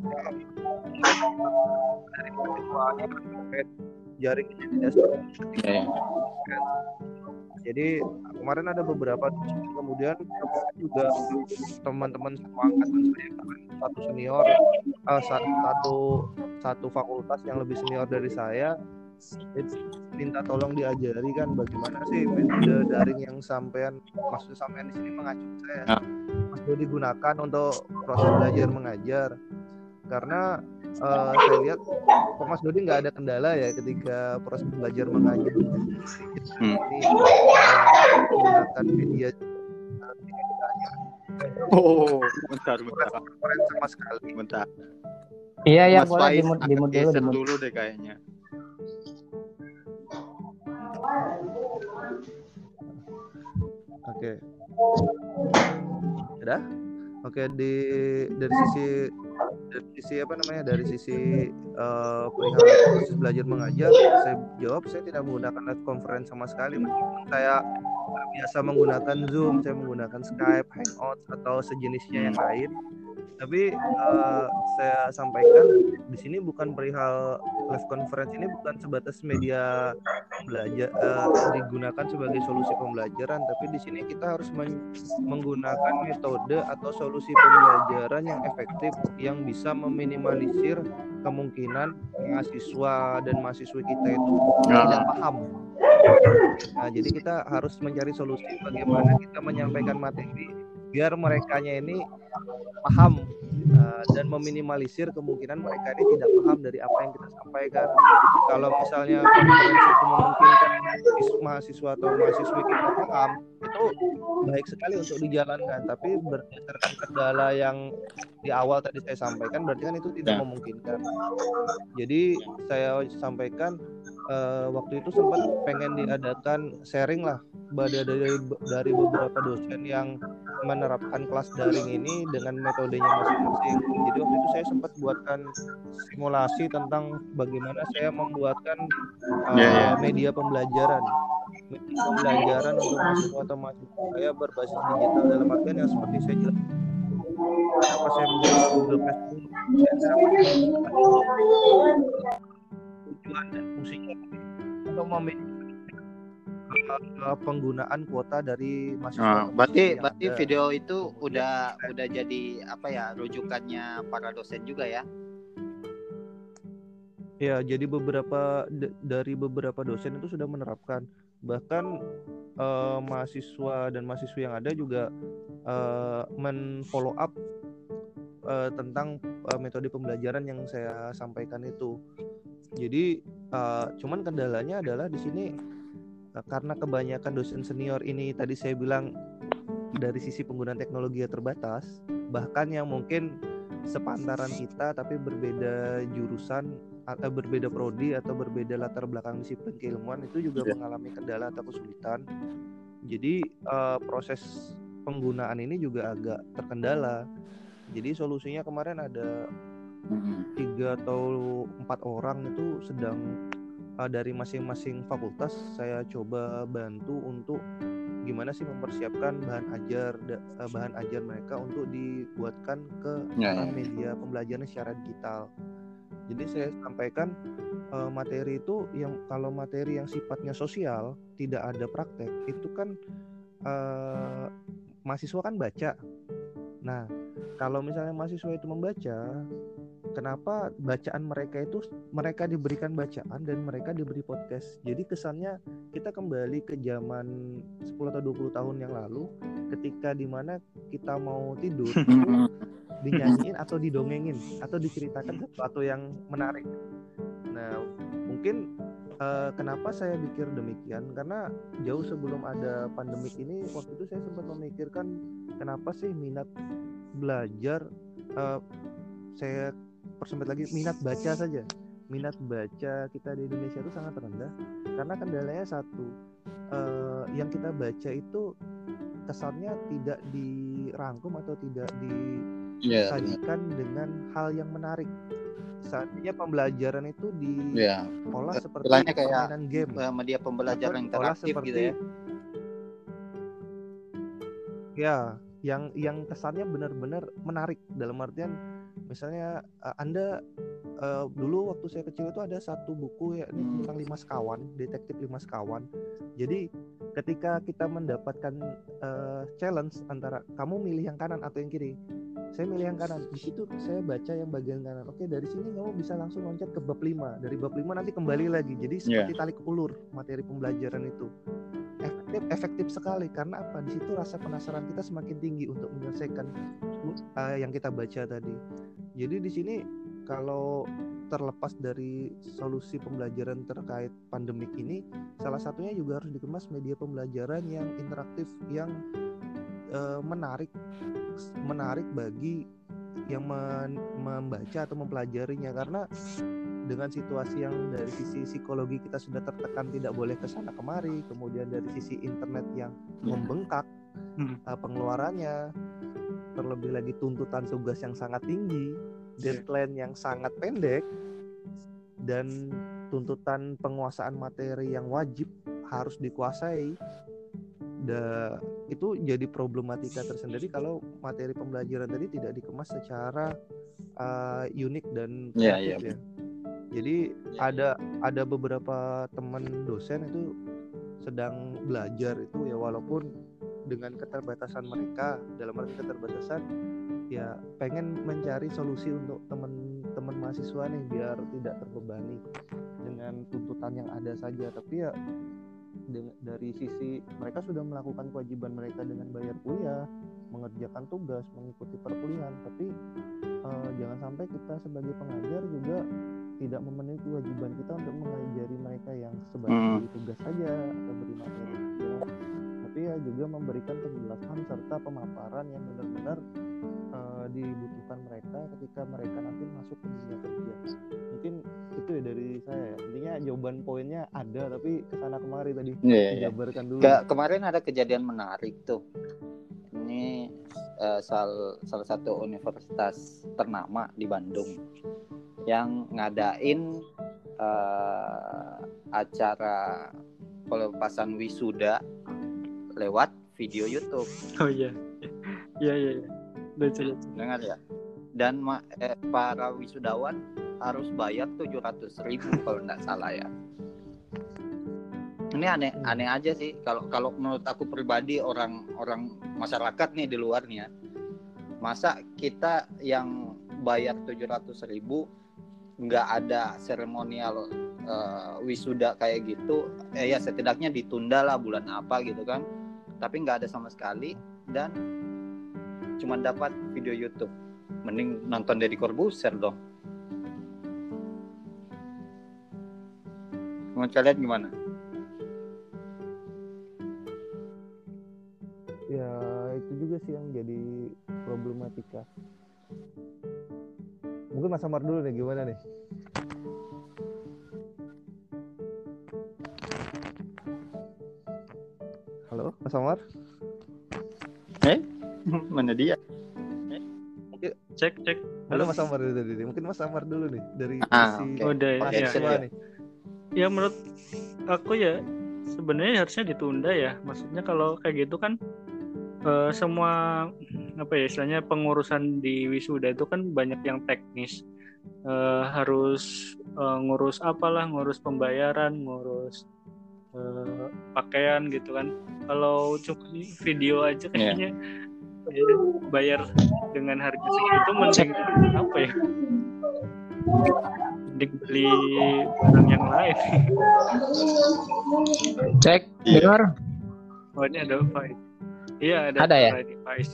C: dari pertimbangannya terkait jaringannya tidak seperti
A: Ya, ya.
C: jadi kemarin ada beberapa kemudian juga teman-teman semua angkatan saya kan satu senior uh, satu satu fakultas yang lebih senior dari saya itu minta tolong diajari kan bagaimana sih metode daring yang sampean maksud sampean di sini mengacu ke saya
A: Nah.
C: Mas Dodi gunakan untuk proses belajar mengajar karena uh, saya lihat kok Mas Dodi nggak ada kendala ya ketika proses belajar mengajar
A: Hmm.
C: ini uh, menggunakan media
A: Oh, bentar, bentar,
C: keren sama sekali.
A: bentar.
D: Iya ya,
A: Mas
D: boleh
A: Faiz
D: dimut
A: akan
D: dimut dulu
A: geser
D: dimut.
A: dulu deh kayaknya.
C: Oke. Udah? Oke, di dari sisi dari sisi apa namanya? Dari sisi uh, perihal proses belajar mengajar, saya jawab saya tidak menggunakan live conference sama sekali meskipun saya biasa menggunakan Zoom, saya menggunakan Skype, Hangouts atau sejenisnya yang lain. Tapi uh, saya sampaikan di sini bukan perihal live conference ini bukan sebatas media belajar uh, digunakan sebagai solusi pembelajaran, tapi di sini kita harus men- menggunakan metode atau solusi pembelajaran yang efektif yang bisa meminimalisir kemungkinan mahasiswa dan mahasiswi kita itu
A: Nah.
C: tidak paham. Nah, jadi kita harus mencari solusi bagaimana kita menyampaikan materi biar merekanya ini paham uh, dan meminimalisir kemungkinan mereka ini tidak paham dari apa yang kita sampaikan. Kalau misalnya konferensi itu memungkinkan mahasiswa atau mahasiswi kita paham, itu baik sekali untuk dijalankan. Tapi berdasarkan kendala yang di awal tadi saya sampaikan, berarti kan itu tidak
A: Ya.
C: memungkinkan. Jadi saya sampaikan uh, waktu itu sempat pengen diadakan sharing lah dari dari beberapa dosen yang menerapkan kelas daring ini dengan metodenya masing-masing. Jadi waktu itu saya sempat buatkan simulasi tentang bagaimana saya membuatkan uh,
A: yeah, yeah.
C: media pembelajaran. Media pembelajaran untuk mahasiswa atau mahasiswa saya berbasis digital dalam artian yang seperti saya jelaskan. Kenapa saya membuat Google Classroom? Tujuan dan fungsinya untuk memiliki penggunaan kuota dari mahasiswa.
A: Oh, berarti berarti ada. Video itu udah ya. udah jadi apa ya rujukannya para dosen juga ya?
C: Ya, jadi beberapa d- dari beberapa dosen itu sudah menerapkan. Bahkan uh, mahasiswa dan mahasiswi yang ada juga uh, men-follow up uh, tentang uh, metode pembelajaran yang saya sampaikan itu. Jadi uh, cuman kendalanya adalah di sini karena kebanyakan dosen senior ini tadi saya bilang dari sisi penggunaan teknologi yang terbatas, bahkan yang mungkin sepantaran kita tapi berbeda jurusan atau berbeda prodi atau berbeda latar belakang disiplin keilmuan itu juga ya. mengalami kendala atau kesulitan. Jadi uh, proses penggunaan ini juga agak terkendala. Jadi solusinya kemarin ada tiga atau empat orang itu sedang dari masing-masing fakultas saya coba bantu untuk gimana sih mempersiapkan bahan ajar bahan ajar mereka untuk dibuatkan ke ya, ya. media pembelajaran secara digital. Jadi saya sampaikan uh, materi itu yang kalau materi yang sifatnya sosial tidak ada praktek itu kan uh, mahasiswa kan baca. Nah kalau misalnya mahasiswa itu membaca, kenapa bacaan mereka itu mereka diberikan bacaan dan mereka diberi podcast. Jadi kesannya kita kembali ke zaman sepuluh atau dua puluh tahun yang lalu ketika dimana kita mau tidur dinyanyiin atau didongengin atau diceritakan sesuatu yang menarik. Nah mungkin uh, kenapa saya pikir demikian karena jauh sebelum ada pandemik ini waktu itu saya sempat memikirkan kenapa sih minat belajar uh, saya persempit lagi minat baca saja minat baca kita di Indonesia itu sangat rendah karena kendalanya satu uh, yang kita baca itu kesannya tidak dirangkum atau tidak disajikan yeah, dengan hal yang menarik. Saatnya pembelajaran itu diolah yeah. seperti permainan game,
A: media pembelajaran interaktif seperti, gitu ya.
C: Ya, yang yang kesannya benar-benar menarik dalam artian misalnya uh, Anda uh, dulu waktu saya kecil itu ada satu buku ya ini tentang lima sekawan, detektif lima sekawan. Jadi ketika kita mendapatkan uh, challenge antara kamu milih yang kanan atau yang kiri, saya milih yang kanan. Di situ saya baca yang bagian kanan. Oke, dari sini kamu bisa langsung loncat ke bab lima. Dari bab lima nanti kembali lagi. Jadi seperti yeah. tarik ulur materi pembelajaran itu. Efektif, efektif sekali. Karena apa? Di situ rasa penasaran kita semakin tinggi untuk menyelesaikan uh, yang kita baca tadi. Jadi di sini kalau terlepas dari solusi pembelajaran terkait pandemik ini, salah satunya juga harus dikemas media pembelajaran yang interaktif, yang uh, menarik menarik bagi yang men- membaca atau mempelajarinya. Karena dengan situasi yang dari sisi psikologi kita sudah tertekan, tidak boleh kesana kemari, kemudian dari sisi internet yang membengkak hmm. uh, pengeluarannya, terlebih lagi tuntutan tugas yang sangat tinggi, deadline yang sangat pendek, dan tuntutan penguasaan materi yang wajib harus dikuasai. Da, itu jadi problematika tersendiri kalau materi pembelajaran tadi tidak dikemas secara uh, unik dan kreatif yeah, yeah. ya. Jadi yeah, ada yeah. ada beberapa teman dosen itu sedang belajar itu ya, walaupun dengan keterbatasan mereka, dalam arti keterbatasan ya pengen mencari solusi untuk teman-teman mahasiswa nih biar tidak terbebani dengan tuntutan yang ada saja. Tapi ya dari sisi mereka sudah melakukan kewajiban mereka dengan bayar kuliah, mengerjakan tugas, mengikuti perkuliahan, tapi uh, jangan sampai kita sebagai pengajar juga tidak memenuhi kewajiban kita untuk mengajari mereka yang sebagai hmm. tugas saja atau beri materi saja, tapi ya juga memberikan penjelasan serta pemaparan yang benar-benar uh, dibutuhkan mereka ketika mereka nanti masuk ke dunia kerja. Mungkin itu ya dari saya ya. Intinya jawaban poinnya ada, tapi kesana kemari tadi yeah, dijabarkan dulu.
A: Ke- kemarin ada kejadian menarik tuh. Ini uh, sal- salah satu universitas ternama di Bandung yang ngadain uh, acara pelepasan wisuda lewat video YouTube.
B: Oh iya, iya iya. Betul.
A: Dengar ya. Dan ma- eh, para wisudawan harus bayar tujuh ratus ribu kalau nggak salah ya. Ini aneh aneh aja sih kalau kalau menurut aku pribadi, orang-orang masyarakat nih di luarnya, masa kita yang bayar tujuh ratus ribu nggak ada seremonial uh, wisuda kayak gitu, eh ya setidaknya ditunda lah bulan apa gitu kan, tapi nggak ada sama sekali dan cuma dapat video YouTube. Mending nonton Deddy Corbuzier dong. Menurut kalian gimana?
C: Ya itu juga sih yang jadi problematika. Mungkin Mas Amar dulu nih, gimana nih? Halo Mas Amar?
A: Eh? Mana dia?
B: Eh? Cek cek.
C: Halo Mas Amar dulu tadi. Mungkin Mas Amar dulu nih dari
A: ah,
C: sisi
B: okay. oh, ya,
C: mahasiswa
B: ya.
C: nih.
B: Ya menurut aku ya sebenarnya harusnya ditunda ya. Maksudnya kalau kayak gitu kan uh, semua apa ya istilahnya pengurusan di wisuda itu kan banyak yang teknis. Uh, harus uh, ngurus apalah, ngurus pembayaran, ngurus uh, pakaian gitu kan. Kalau cuma video aja kayaknya yeah. bayar dengan harga segitu mending apa ya? Mending beli barang yang lain.
D: Cek, dengar?
B: Oh ini ada Faiz. Iya ada.
D: Ada ya?
B: Faiz.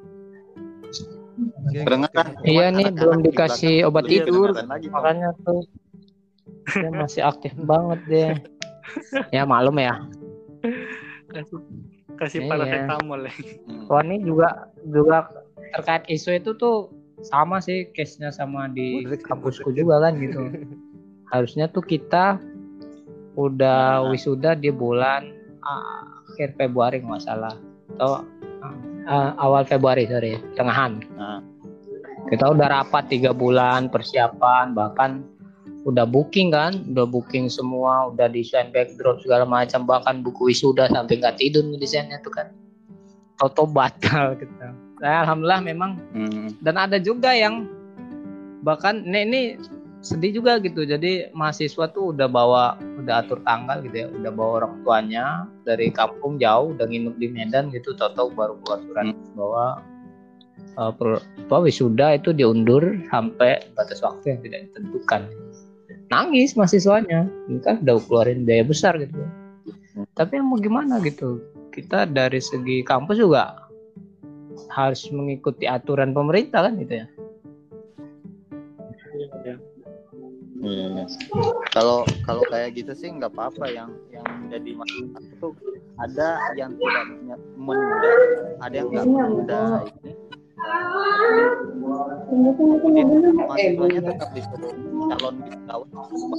D: Iya nih belum dikasih obat tidur, makanya tuh dia masih aktif banget deh. Ya maklum ya.
B: Kasih, kasih paracetamol.
D: Wah ini juga juga terkait isu itu tuh sama sih case-nya sama di kampusku juga kan gitu. Harusnya tuh kita udah wisuda di bulan uh, akhir Februari nggak salah atau uh, awal Februari sorry tengahan. Nah. Kita udah rapat tiga bulan persiapan, bahkan udah booking kan, udah booking semua, udah desain backdrop segala macam, bahkan buku wisuda sampai nggak tidur desainnya tuh kan. Toto batal gitu. Nah, alhamdulillah memang hmm. dan ada juga yang bahkan ini, ini sedih juga gitu. Jadi mahasiswa tuh udah bawa udah atur tanggal gitu ya, udah bawa orang tuanya dari kampung jauh, udah nginep di Medan gitu, Toto baru keluar surat hmm. bahwa uh, per, apa, wisuda itu diundur sampai batas waktu yang tidak ditentukan. Nangis mahasiswanya, ini kan udah keluarin biaya besar gitu. Tapi mau gimana gitu, kita dari segi kampus juga harus mengikuti aturan pemerintah kan gitu ya.
A: Hmm. Kalau kalau kayak gitu sih nggak apa-apa, yang yang jadi masalah itu ada yang tidak menunda, ada yang nggak menunda ini. Kemudian mahasiswanya tetap disuruh calon wisudawan.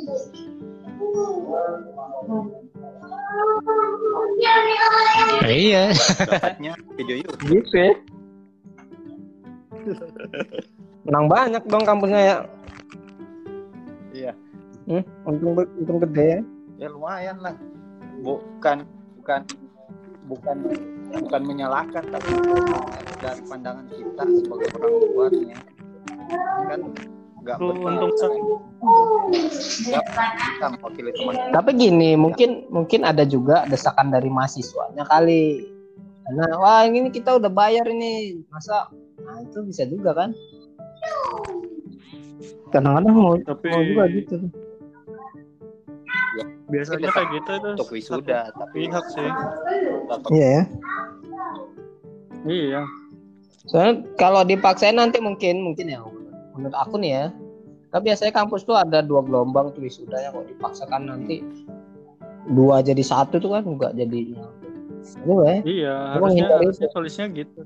D: Iya.
A: Dapatnya video YouTube.
C: Gitu ya. Menang banyak dong kampusnya ya.
A: Iya.
C: Hmm, untung untung gede ya.
A: Ya lumayan lah. Bukan bukan bukan bukan menyalahkan, tapi dari pandangan kita sebagai orang luarnya kan nggak
B: untung sekali.
A: Kita mewakili teman.
C: Tapi gini, mungkin mungkin ada juga desakan dari mahasiswanya kali. Karena wah ini kita udah bayar ini, masa nah itu bisa juga kan. Kadang-kadang mau,
B: Tapi
C: mau juga gitu.
A: Ya,
B: biasanya kayak gitu itu
A: untuk wisuda, tapi
B: pihak sih.
C: Iya ya.
B: Iya.
C: Soalnya kalau dipaksain nanti mungkin mungkin ya menurut aku nih ya. Tapi biasanya kampus tuh ada dua gelombang tuh wisudanya, kalau dipaksakan nanti dua jadi satu tuh kan enggak jadi. Anyway,
B: iya, harusnya, harusnya solusinya gitu.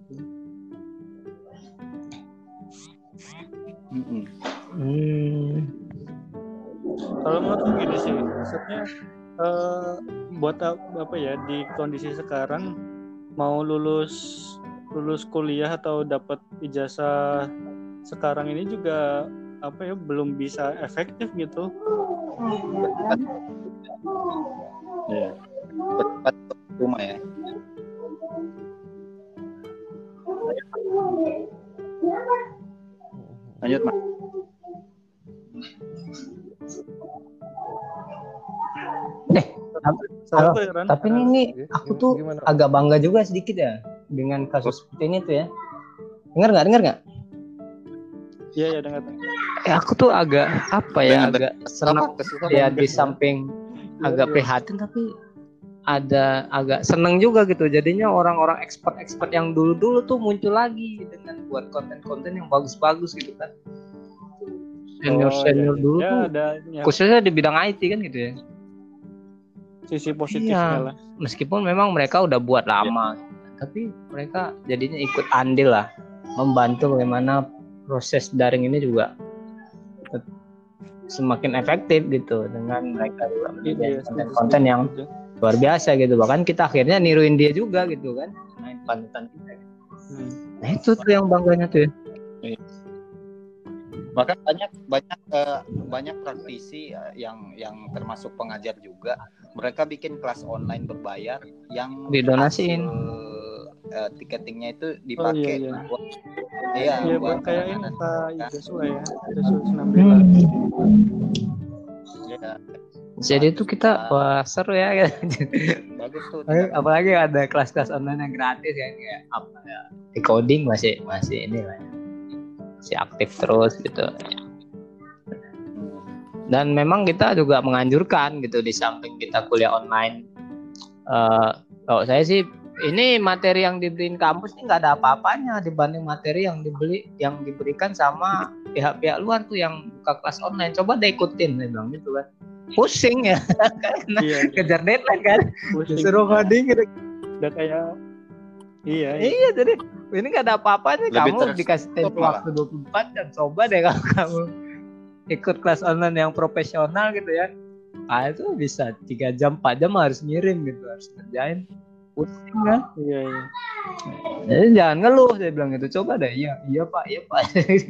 A: Mm-mm.
C: Hmm.
B: Kalau menurut gini sih, maksudnya uh, buat apa ya, di kondisi sekarang mau lulus lulus kuliah atau dapat ijazah sekarang ini juga apa ya, belum bisa efektif gitu.
A: Iya. Cepat rumah ya. Lanjut, Mas.
C: Eh, halo. Tapi ini nih aku tuh gimana? Agak bangga juga sedikit ya dengan kasus seperti ini tuh ya. Dengar nggak? Dengar nggak?
B: Iya ya dengar.
C: Eh aku tuh agak apa ya,
A: Dengar,
C: agak senang ya, di samping ya, agak ya. prihatin tapi ada agak seneng juga gitu. Jadinya orang-orang expert-expert yang dulu-dulu tuh muncul lagi dengan buat konten-konten yang bagus-bagus gitu kan. Senior-senior oh, iya, dulu ya, tuh ada, ya. Khususnya di bidang I T kan gitu ya.
B: Sisi positifnya
C: iya,
B: lah.
C: Meskipun memang mereka udah buat lama, ya. Tapi mereka jadinya ikut andil lah, membantu bagaimana proses daring ini juga semakin efektif gitu dengan mereka juga membuat konten-konten yang luar biasa gitu. Bahkan kita akhirnya niruin dia juga gitu kan, main panutan kita gitu. hmm. Nah itu tuh yang bangganya tuh ya.
A: Bahkan banyak banyak uh, banyak praktisi uh, yang yang termasuk pengajar juga, mereka bikin kelas online berbayar yang
C: didonasiin,
A: uh, tiketingnya itu dipakai
B: oh, iya, iya.
A: buat iya,
B: iya
A: buat
B: kayak ini Pak Joshua ya, Joshua Sinambela.
A: Ya.
C: Jadi itu kita wah seru ya.
A: Bagus tuh.
C: Apalagi ada kelas-kelas online yang gratis ya, kayak apa ya, decoding masih masih ini lah. Si aktif terus gitu. Dan memang kita juga menganjurkan gitu, di samping kita kuliah online. Uh, kalau saya sih ini materi yang diberiin kampus ini nggak ada apa-apanya dibanding materi yang dibeli yang diberikan sama pihak-pihak luar tuh yang buka kelas online. Coba deh ikutin, saya bilang gitu kan. Pusing ya, karena iya, kejar deadline kan. Disuruh coding gitu.
B: Udah kayak iya,
C: iya. Iya jadi ini nggak ada apa-apanya. Kamu dikasih tempo waktu dua puluh empat jam, coba deh kalau kamu ikut kelas online yang profesional gitu ya. Ah itu bisa tiga jam empat jam harus ngirim gitu, harus kerjain. Pusing kan?
B: Iya iya.
C: Jadi jangan ngeluh, saya bilang gitu. Coba deh, iya iya Pak, iya Pak.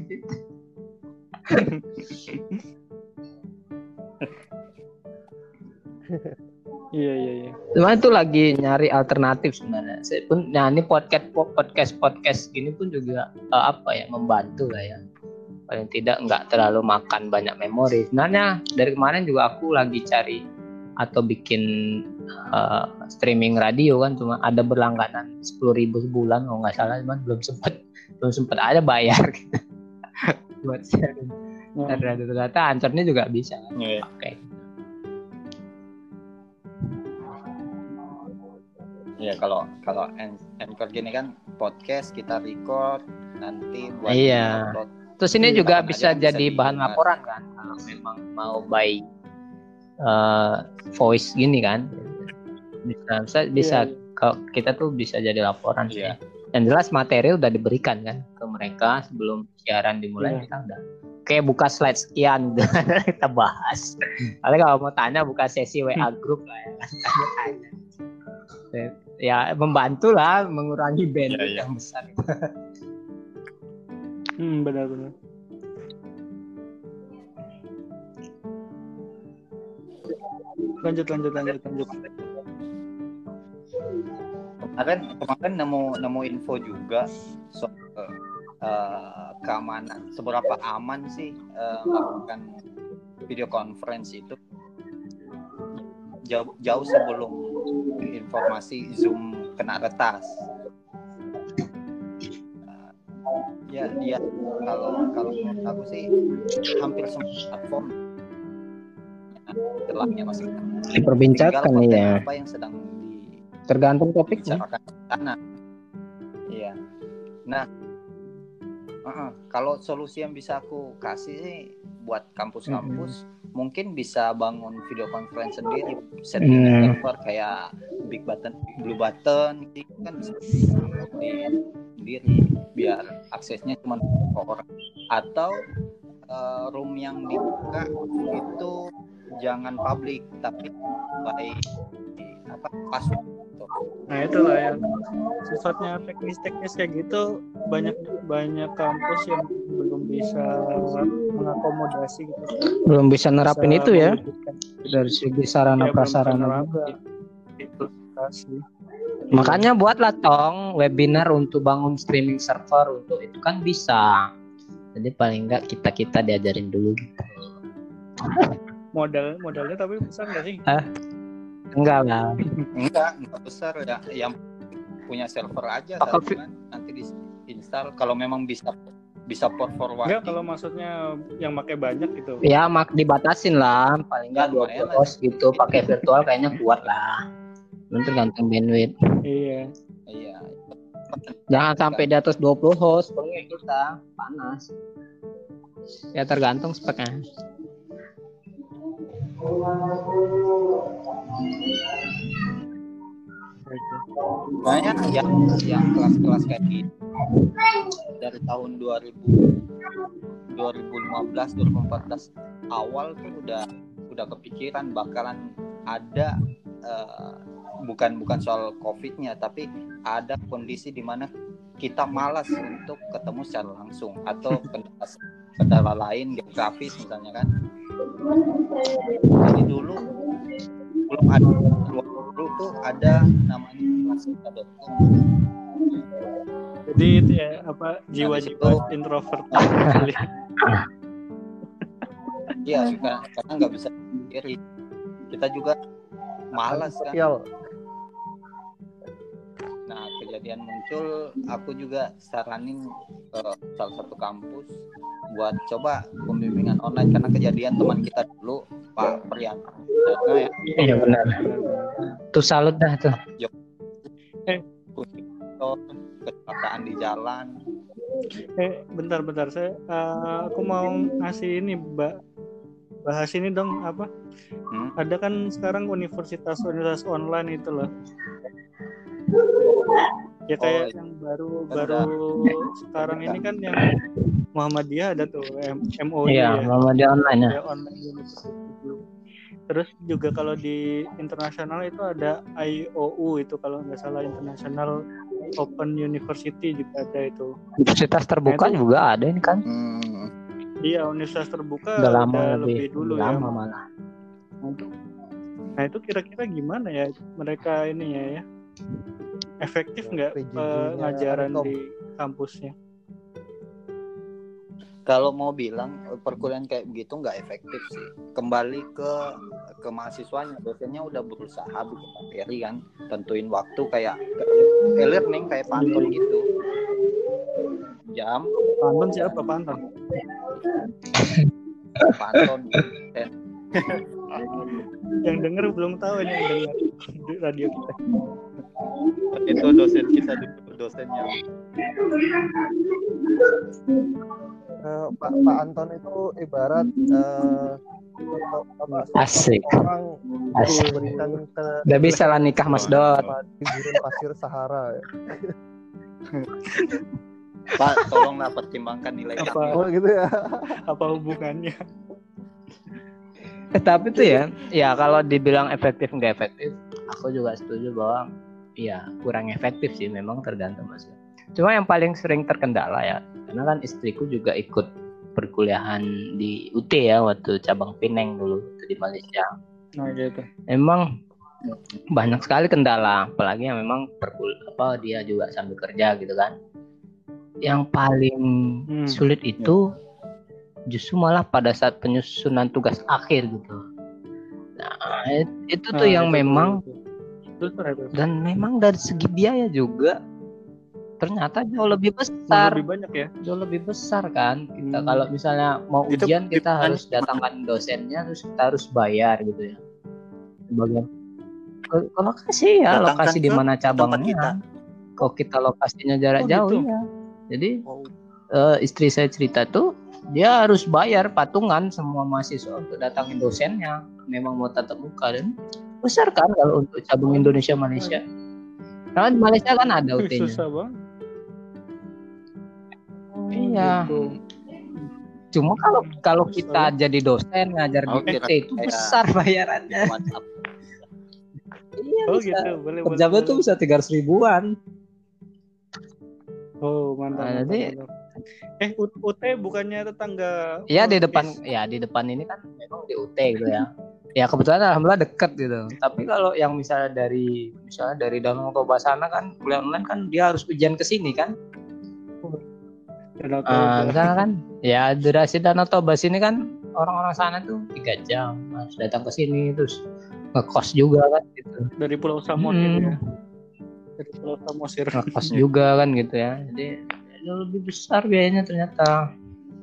B: Iya iya iya.
C: Cuma itu lagi nyari alternatif sebenarnya. Saya pun, nah ini podcast podcast podcast gini pun juga uh, apa ya, membantu lah ya. Paling tidak nggak terlalu makan banyak memori. Sebenarnya dari kemarin juga aku lagi cari atau bikin uh, streaming radio kan, cuma ada berlangganan sepuluh ribu sebulan kalau nggak salah, cuman belum sempat
D: belum sempat ada bayar buat sharing.
B: Hmm.
D: Dan data-data Anchor-nya juga bisa kan?
A: Iya.
D: Oke.
A: Ya kalau kalau Anchor gini kan podcast kita record nanti buat
D: Iya.
A: upload.
D: Terus ini
B: Iya,
D: juga
A: kapan
D: bisa
A: aja kan
D: jadi
A: bisa
D: bahan
A: didengar.
D: laporan kan kalau memang mau by uh, voice gini kan. Bisa bisa, bisa
B: Iya, iya.
D: kalau kita tuh bisa jadi laporan sih.
A: Iya.
D: Yang jelas materi udah diberikan kan ke mereka sebelum siaran dimulai.
B: Iya.
D: Kita udah kayak buka slide sekian kita bahas. Kalau kalau mau tanya buka sesi W A group lah ya. Tanya-tanya. Ya membantu lah mengurangi bandwidth
A: Iya, iya.
D: yang besar.
B: Hmm, benar-benar. Lanjut, lanjut, lanjut, lanjut.
A: Kemarin kemarin nemu nemu info juga soal uh, keamanan. Seberapa aman sih uh, melakukan video conference itu? Jauh jauh sebelum informasi Zoom kena retas. Uh, ya dia kalau kalau menurut aku sih hampir semua platform celahnya masih
D: Diperbincangkan
A: konten
D: ya.
A: apa yang sedang
D: Tergantung topiknya.
A: dibicarakan di sana. Iya. Nah, uh-uh, kalau solusi yang bisa aku kasih sih buat kampus-kampus mm-hmm. mungkin bisa bangun video conference sendiri, setting mm. server kayak Big Button, Blue Button, itu kan bisa sendiri biar aksesnya cuma orang. Atau uh, room yang dibuka itu jangan publik tapi by apa password.
B: Nah itulah yang sifatnya teknis-teknis kayak gitu banyak banyak kampus yang belum bisa mengakomodasi gitu.
D: Belum bisa nerapin
B: bisa
D: itu ya dari segi sarana
B: ya,
D: prasarana
B: itu.
D: Makanya buatlah tong webinar untuk bangun streaming server untuk itu kan bisa. Jadi paling enggak kita kita diajarin dulu.
B: Modal modalnya tapi besar nggak sih?
D: Ah. Enggak lah.
A: Enggak, enggak besar ya. Yang punya server aja tadi kan nanti diinstal kalau memang bisa bisa port forward.
B: Enggak, kalau maksudnya yang pakai banyak gitu.
D: Ya, mak dibatasin lah, paling enggak dua puluh host gitu, pakai virtual kayaknya kuat lah. Nanti tergantung bandwidth.
B: Iya.
A: Iya.
D: Jangan sampai di atas dua puluh host, pokoknya kita panas. Ya tergantung speknya.
A: Banyak yang yang kelas-kelas kayak gini dari tahun dua ribu dua ribu lima belas dua ribu empat belas awal tuh udah udah kepikiran bakalan ada uh, bukan bukan soal COVID-nya tapi ada kondisi di mana kita malas untuk ketemu secara langsung atau kendala, kendala lain geografis misalnya kan. Jadi dulu belum ada dulu tuh ada namanya klasika dot com.
B: Jadi itu ya apa jiwa-jiwa nah, introvert.
A: Iya, karena nggak bisa sendiri. Kita juga malas kan. Nah, kejadian muncul, aku juga saranin ke salah satu kampus buat coba pembimbingan online karena kejadian teman kita dulu Pak Priyanto. Ya.
D: Iya benar. Tuh salut dah tuh.
B: Eh,
A: kecelakaan di jalan.
B: Eh, bentar-bentar saya uh, aku mau ngasih ini, Mbak. Bahas ini dong apa? Hmm? Ada kan sekarang universitas-universitas online itu loh. Ya kayak oh, yang baru-baru sekarang ini kan yang Muhammadiyah ada tuh M O I
D: iya, ya. Muhammadiyah online ya.
B: Online Terus juga kalau di internasional itu ada I O U itu kalau nggak salah International Open University juga ada itu.
D: Universitas terbuka nah, itu, juga ada ini kan?
B: Hmm. Iya, universitas terbuka
D: udah lama
B: udah
D: lebih,
B: lebih dulu
D: lebih
B: ya.
D: Lama malah.
B: Nah itu kira-kira gimana ya mereka ini ya ya? Efektif nggak pengajaran di kampusnya?
A: Kalau mau bilang perkuliahan kayak begitu nggak efektif sih. Kembali ke ke mahasiswanya, dosennya udah berusaha bikin materi kan, tentuin waktu kayak e-learning kayak pantun gitu. jam.
B: Pak Anton siapa Pak Anton?
A: Pak Anton eh,
B: Yang denger belum tahu ini yang denger di radio kita.
A: itu dosen kita dulu, dosennya.
C: Eh, Pak Pak Anton itu ibarat eh, apa,
D: Asik.
C: orang
D: Asik.
C: memberikan ke
D: Udah bisa lah nikah Mas Dot.
C: apa, di gurun pasir Sahara ya.
A: Pak, tolonglah pertimbangkan nilai
B: Apa?
A: kami.
C: Oh gitu ya.
B: Apa hubungannya?
D: Eh, tapi tuh ya, ya kalau dibilang efektif nggak efektif, aku juga setuju bahwa ya kurang efektif sih, memang tergantung Mas. Cuma yang paling sering terkendala ya, karena kan istriku juga ikut perkuliahan di U T ya waktu cabang Pineng dulu di Malaysia.
B: Nah gitu.
D: Emang banyak sekali kendala, apalagi yang memang perkul apa dia juga sambil kerja gitu kan. Yang paling
B: Hmm.
D: sulit itu justru malah pada saat penyusunan tugas akhir gitu. Nah, itu tuh
B: Nah,
D: yang
B: itu
D: memang
B: tuh, itu. Itu tuh, itu.
D: dan memang dari segi biaya juga ternyata jauh lebih besar,
B: Lebih banyak ya.
D: jauh lebih besar kan. Kita
B: Hmm.
D: kalau misalnya mau
A: Itu
D: ujian kita
A: gimana?
D: harus datangkan dosennya, terus kita harus bayar gitu ya. Sebagai ke, ke lokasi ya,
A: Datangkan
D: lokasi di
A: ke
D: mana
A: tempat kita.
D: cabangnya. Kalau kita lokasinya jarak
B: Oh,
D: jauh
B: gitu.
D: ya. Jadi
A: Oh,
D: eh, istri saya cerita tuh dia harus bayar patungan semua mahasiswa untuk datangin dosennya. Memang mau tatap muka dan besar kan kalau untuk cabang Indonesia Malaysia. Karena di Malaysia kan ada U
B: Wih,
D: T-nya.
B: susah banget. Oh,
D: Iya.
B: gitu.
D: Cuma kalau kalau
B: Terus
D: kita jadi dosen ngajar di
A: Oke,
D: U T itu
A: kayak-
D: besar bayarannya.
A: WhatsApp.
D: Iya,
B: Oh
D: bisa.
B: gitu, boleh
D: Per
B: boleh.
D: jamnya
B: boleh.
D: tuh bisa tiga ratus ribuan.
B: Oh mantap.
D: Nah,
B: mantap,
D: jadi-
B: mantap. Eh U- UT bukannya tetangga?
D: Iya di
B: Provinsi?
D: depan, ya di depan ini kan memang di U T gitu ya. Ya kebetulan alhamdulillah deket gitu. Tapi kalau yang misalnya dari misalnya dari Danau Toba sana kan kuliah online kan dia harus ujian ke sini kan.
B: Danau
D: Ah,
B: Toba.
D: misalnya kan ya durasi Danau Toba sini kan orang-orang sana tuh tiga jam harus datang ke sini terus ngekos juga kan gitu.
B: Dari Pulau Samosir
D: Hmm.
B: ya. Dari Pulau Samosir.
D: Ngekos juga kan gitu ya. Jadi jauh lebih besar biayanya ternyata.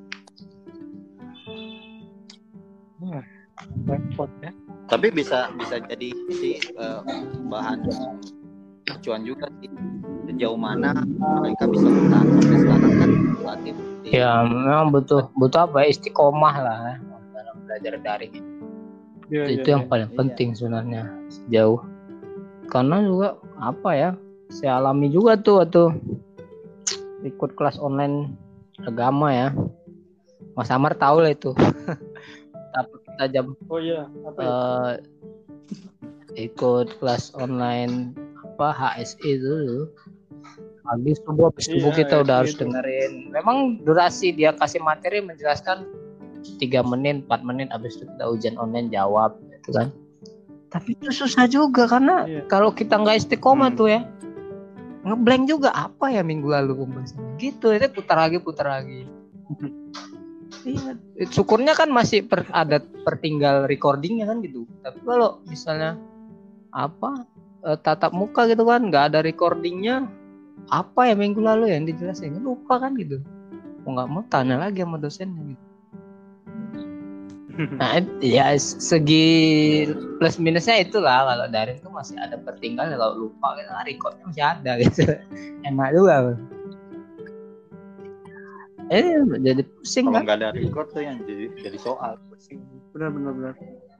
B: Wah, repot ya.
A: Tapi bisa bisa jadi sih eh, bahan acuan juga sih, sejauh mana mereka bisa bertahan sampai sekarang kan relatif.
D: Ya memang butuh butuh apa ya, istiqomah lah ya, dalam belajar daring.
B: Ya,
D: itu
B: ya,
D: yang
B: ya.
D: paling
A: Iya.
D: penting sebenarnya sejauh. Karena juga apa ya, saya alami juga tuh waktu ikut kelas online agama ya. Mas Amar tahu lah itu. Tapi kita jam
B: Oh iya, apa ya?
D: eh, ikut kelas online apa H S I itu pagi subuh habis subuh
B: Iya,
D: kita
B: H S I
D: udah harus
B: itu.
D: dengerin. Memang durasi dia kasih materi menjelaskan tiga menit empat menit, habis itu kita ujian online jawab gitu kan. Tapi itu susah juga karena
B: Iya.
D: kalau kita nggak istiqomah
B: Hmm.
D: tuh ya ngeblank juga, apa ya minggu lalu pembahasannya gitu, itu putar lagi putar lagi. Iya, syukurnya kan masih per, ada pertinggal recordingnya kan gitu. Tapi kalau misalnya apa eh, tatap muka gitu kan nggak ada recordingnya, apa ya minggu lalu yang dijelasin lupa kan gitu. Mau nggak mau tanya lagi sama dosennya gitu. Nah ya segi plus minusnya itulah, kalau daring tuh masih ada pertinggal, kalau lupa gitu, recordnya masih ada gitu. Enak juga. Eh jadi pusing
A: Kalau
D: kan.
A: nggak ada record tuh yang jadi jadi soal.
B: Benar benar benar.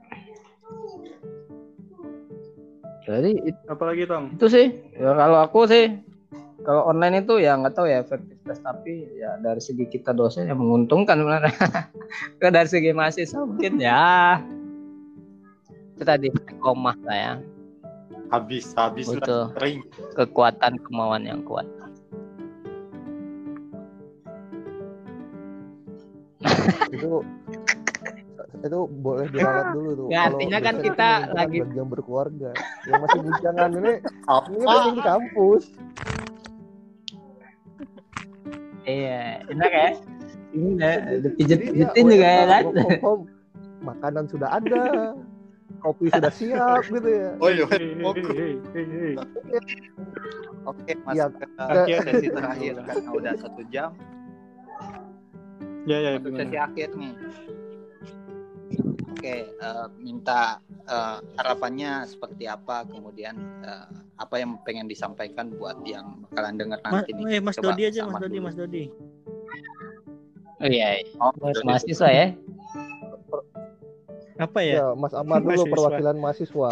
D: Jadi it-
B: Apalagi Tom?
D: itu sih ya, kalau aku sih kalau online itu ya nggak tahu ya efektivitas, tapi ya dari segi kita dosen ya menguntungkan sebenarnya. Kalau dari segi mahasiswa mungkin ya itu tadi istiqomah lah ya,
A: Habis habis
D: Betul.
A: lah sering.
D: kekuatan kemauan yang kuat.
C: itu itu boleh diralat dulu tuh.
D: Ya,
C: Kalau
D: artinya kan
C: dosen
D: kita
C: itu menguntungkan
D: lagi-
C: bagi yang berkeluarga, yang masih bujangan ini ini
A: Apa?
C: masih di kampus.
D: Iya, enak ya. Ini ya, dipijet
C: Jadi Iya,
D: pijetin juga ya kan.
C: work from home, makanan sudah ada, kopi sudah siap gitu ya.
A: Oh iya.
B: Hei, hei,
A: Oke,
B: hei, hei, hei.
A: Oke, masuk
C: Iya,
A: ke
C: ke-
A: sesi terakhir karena udah satu jam.
B: Ya, ya,
A: masuk
B: gimana?
A: sesi akhir nih. Oke, uh, minta uh, harapannya seperti apa, kemudian uh, apa yang pengen disampaikan buat yang bakalan dengar nanti
B: Ma-
A: nih.
B: eh, Mas
A: Coba
B: Dodi aja, Mas
A: Ahmad
B: Dodi,
A: dulu.
B: Mas Dodi.
D: Oh iya, iya.
A: Oh,
D: Buat
A: Dodi.
D: mahasiswa ya.
B: Apa ya?
C: Ya, Mas Ahmad dulu
B: Mahasiswa.
C: perwakilan mahasiswa.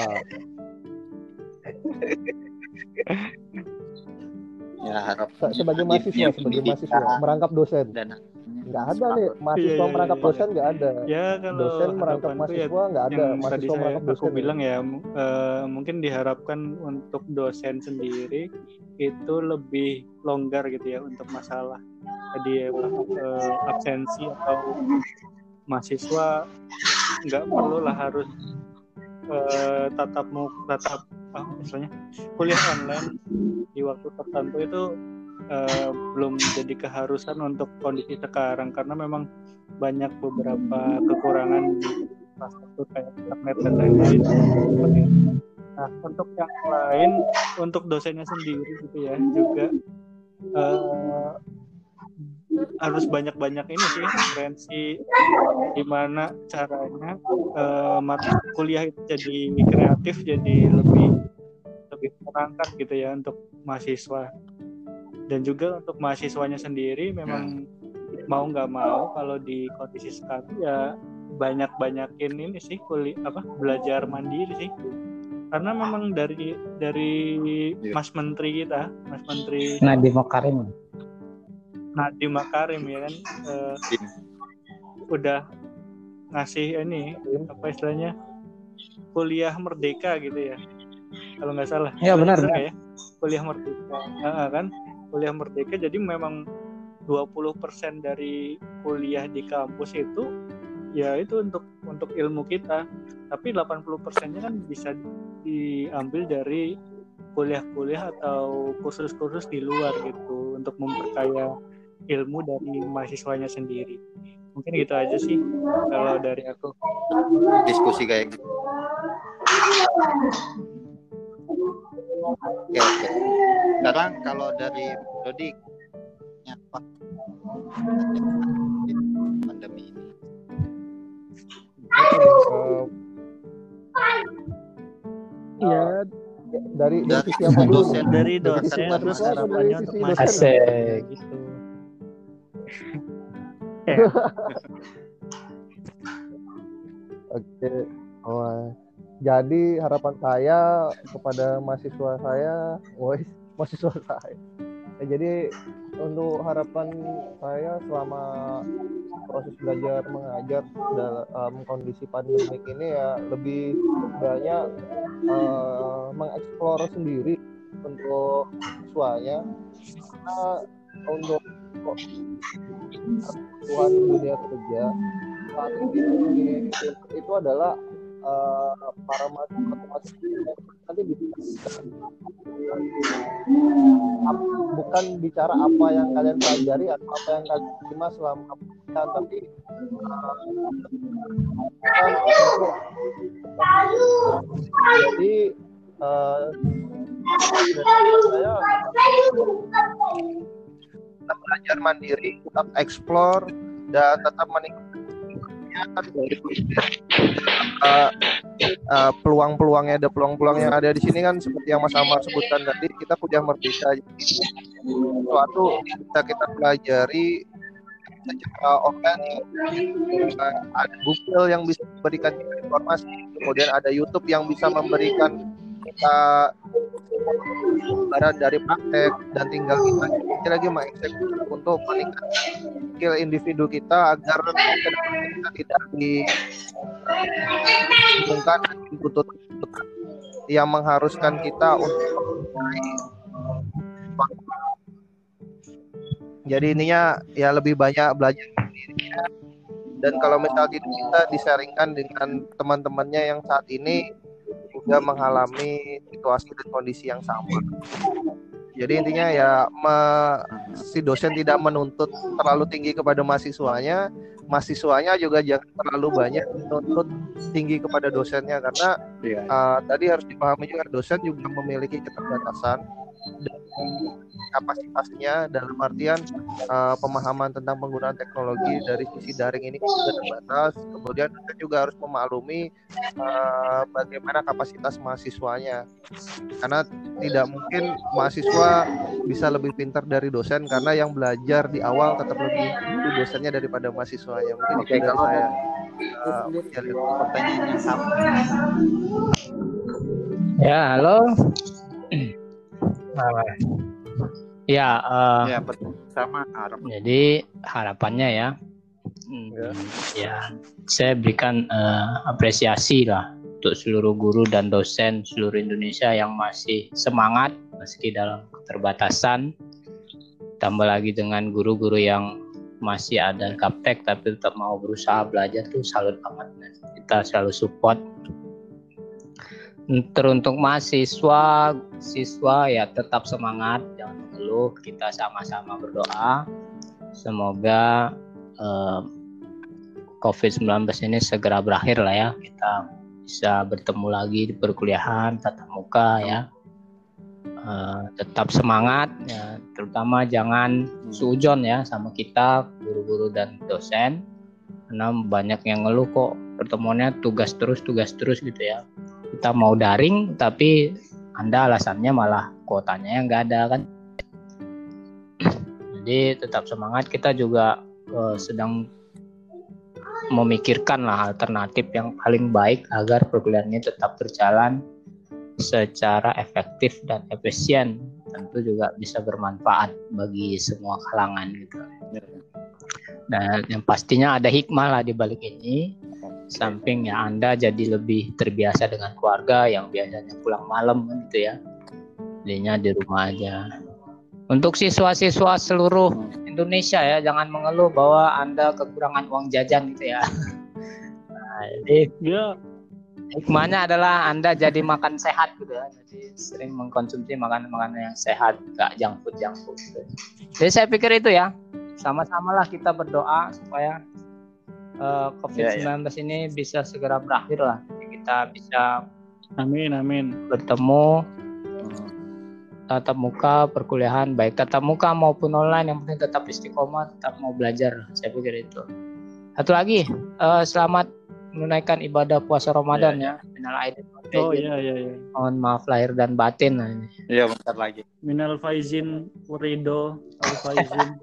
A: Ya, harapannya
C: Se- Sebagai
A: Adif
C: mahasiswa,
A: yang
C: sebagai
A: pendidikan
C: mahasiswa merangkap dosen.
A: dan
C: Nggak ada nih mahasiswa
B: Iya, iya,
C: merangkap
B: iya,
C: dosen,
B: iya.
C: nggak ada.
B: Ya kalau
C: Dosen merangkap
B: harapanku ya
C: mahasiswa nggak ada.
B: yang tadi
C: Mahasiswa
B: saya
C: merangkap
B: aku
C: dosen.
B: bilang ya m- eh, mungkin diharapkan untuk dosen sendiri itu lebih longgar gitu ya untuk masalah tadi ya apa, eh, absensi atau mahasiswa nggak perlu lah harus eh, tatap muka tatap ah, misalnya kuliah online di waktu tertentu itu eh, belum jadi keharusan untuk kondisi sekarang karena memang banyak beberapa kekurangan di infrastruktur kayak internet dan lain-lain. Nah, untuk yang lain, untuk dosennya sendiri gitu ya juga eh, harus banyak-banyak ini sih referensi gimana caranya eh, mat- kuliah itu jadi kreatif, jadi lebih lebih menyenangkan gitu ya untuk mahasiswa. Dan juga untuk mahasiswanya sendiri memang mau nggak mau kalau di kondisi sekarang ya banyak-banyakin ini sih kuliah apa belajar mandiri sih karena memang dari dari Mas Menteri kita Mas Menteri
D: Nadiem Makarim.
B: Nadiem Makarim ya kan eh, udah ngasih ini apa istilahnya kuliah merdeka gitu ya kalau nggak salah
D: Ya benar,
B: benar
D: benar.
B: nggak ya kuliah merdeka nah, kan kuliah merdeka jadi memang dua puluh persen dari kuliah di kampus itu ya itu untuk untuk ilmu kita tapi delapan puluh persennya kan bisa diambil dari kuliah-kuliah atau kursus-kursus di luar gitu untuk memperkaya ilmu dari mahasiswanya sendiri mungkin gitu aja sih kalau dari aku
A: diskusi kayak gitu. Oke, oke. Sekarang kalau dari Dodi apa pandemi ini?
C: Uh,
B: ya
C: dari dari
A: Dari
C: sisi apa dulu?
A: dosen,
B: dari
C: Dari sisi
B: dosen
A: dan
B: terus
C: mahasiswa atau dari
B: harapannya untuk
C: sisi
B: mahasiswa
C: dosen?
D: Asik.
B: gitu.
C: Oke. Oh, jadi harapan saya kepada mahasiswa saya, woi, mahasiswa saya. Ya, jadi untuk harapan saya selama proses belajar mengajar dalam kondisi pandemik ini ya lebih banyak uh, mengeksplor sendiri untuk siswanya karena untuk kebutuhan dunia kerja saat ini itu adalah uh, para mahasiswa nanti bisa bukan bicara apa yang kalian pelajari atau apa yang kalian terima selama pendidikan tapi uh, jadi uh, saya tetap belajar mandiri, tetap explore dan tetap menikmati uh, uh, peluang-peluangnya ada peluang-peluang yang ada di sini kan seperti yang Mas Amar sebutkan tadi kita kuliah merdeka jadi sesuatu bisa kita pelajari secara online ya. Uh, ada Google yang bisa memberikan informasi kemudian ada YouTube yang bisa memberikan kita barat dari praktek dan tinggal kita kita lagi mengeksekusi untuk meningkatkan skill individu kita agar kita tidak dibungkam dan dituntut yang mengharuskan kita untuk jadi ininya ya lebih banyak belajar dan kalau misalnya tidak bisa disaringkan dengan teman-temannya yang saat ini juga mengalami situasi dan kondisi yang sama. Jadi intinya ya me, si dosen tidak menuntut terlalu tinggi kepada mahasiswanya, mahasiswanya juga jangan terlalu banyak menuntut tinggi kepada dosennya karena
A: Iya.
C: uh, tadi harus dipahami juga dosen juga memiliki keterbatasan dan kapasitasnya dalam artian uh, pemahaman tentang penggunaan teknologi dari sisi daring ini juga terbatas. Kemudian kita juga harus memaklumi uh, bagaimana kapasitas mahasiswanya, karena tidak mungkin mahasiswa bisa lebih pintar dari dosen, karena yang belajar di awal tetap lebih dulu dosennya daripada mahasiswanya. Mungkin
A: Oke,
C: itu dari
A: kalau
C: saya.
A: itu
C: Uh,
A: sendiri pertanyaan yang sama.
D: Ya, halo. Ya, uh,
A: Ya, sama harap.
D: jadi harapannya ya, hmm,
C: Ya.
D: ya, saya berikan uh, apresiasi lah untuk seluruh guru dan dosen seluruh Indonesia yang masih semangat meski dalam keterbatasan. Tambah lagi dengan guru-guru yang masih ada gaptek tapi tetap mau berusaha belajar, tuh salut amat. Kita selalu support. Teruntuk mahasiswa, siswa ya tetap semangat, jangan mengeluh. Kita sama-sama berdoa semoga eh, covid sembilan belas ini segera berakhir lah ya. Kita bisa bertemu lagi di perkuliahan tatap muka ya. Eh, tetap semangat ya, terutama jangan suujon ya sama kita guru-guru dan dosen, karena banyak yang ngeluh kok pertemuannya tugas terus tugas terus gitu ya. Kita mau daring tapi Anda alasannya malah kuotanya yang nggak ada kan. Jadi tetap semangat. Kita juga uh, sedang memikirkan lah alternatif yang paling baik agar perkuliahan ini tetap berjalan secara efektif dan efisien, tentu juga bisa bermanfaat bagi semua kalangan gitu. Dan yang pastinya ada hikmah lah di balik ini. Samping ya Anda jadi lebih terbiasa dengan keluarga yang biasanya pulang malam gitu ya, jadinya di rumah aja. Untuk siswa-siswa seluruh Indonesia ya, jangan mengeluh bahwa Anda kekurangan uang jajan gitu ya. Nah, jadi
B: Ya,
D: hikmahnya adalah Anda jadi makan sehat gitu ya, jadi sering mengkonsumsi makanan-makanan yang sehat, gak junk food junk food gitu. Jadi saya pikir itu ya, sama-samalah kita berdoa supaya Uh, covid sembilan belas ya, ya. ini bisa segera berakhir lah. Jadi kita bisa
B: amin amin
D: bertemu tatap muka perkuliahan, baik tatap muka maupun online, yang penting tetap istiqomah, tetap mau belajar. Saya pikir itu. Satu lagi, uh, selamat menunaikan ibadah puasa Ramadan ya. ya. Minal aidin wal faizin.
B: Oh iya iya iya.
D: Mohon maaf lahir dan batin lah ini.
A: Iya, bentar lagi.
B: Minal faizin warido al faizin.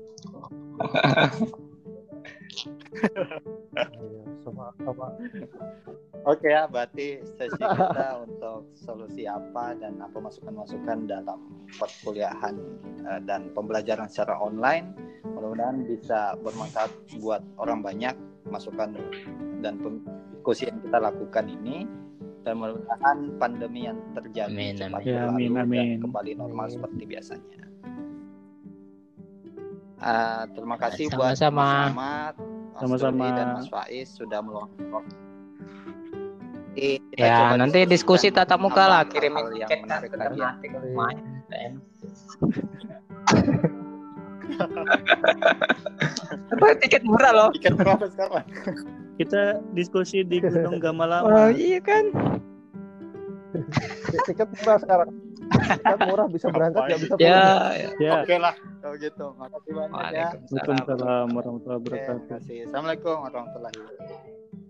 C: sama, sama.
A: Oke ya, berarti sesi kita untuk solusi apa dan apa masukan-masukan dalam perkuliahan uh, dan pembelajaran secara online, mudah-mudahan bisa bermanfaat buat orang banyak, masukan dan diskusi yang kita lakukan ini, dan mudah-mudahan pandemi yang terjadi
D: amin,
A: cepat
D: amin.
A: berlalu
B: Amin, amin.
A: dan kembali normal amin. Seperti biasanya. Uh, terima kasih
D: sama-sama.
A: buat Mas Ahmad, Mas
B: Sama-sama.
A: Dodi dan Mas Faiz sudah meluangkan waktu.
D: Ya, nanti diskusi tatap muka lah, kirimin
A: yang
D: tiket
A: menarik
D: ke
A: lagi ya.
D: ke rumah. Apa tiket murah loh?
A: Tiket berapa sekarang?
B: Kita diskusi di Gunung Gamalama.
D: Oh iya kan.
C: Tiket murah sekarang. Tiket murah, bisa berangkat nggak bisa pulang.
D: Ya,
C: Ya.
B: Ya.
A: Oke lah kalau gitu. Makasih banyak ya.
B: Waalaikumsalam warahmatullahi
A: Oke,
B: wabarakatuh.
A: terima kasih. Assalamualaikum warahmatullahi wabarakatuh.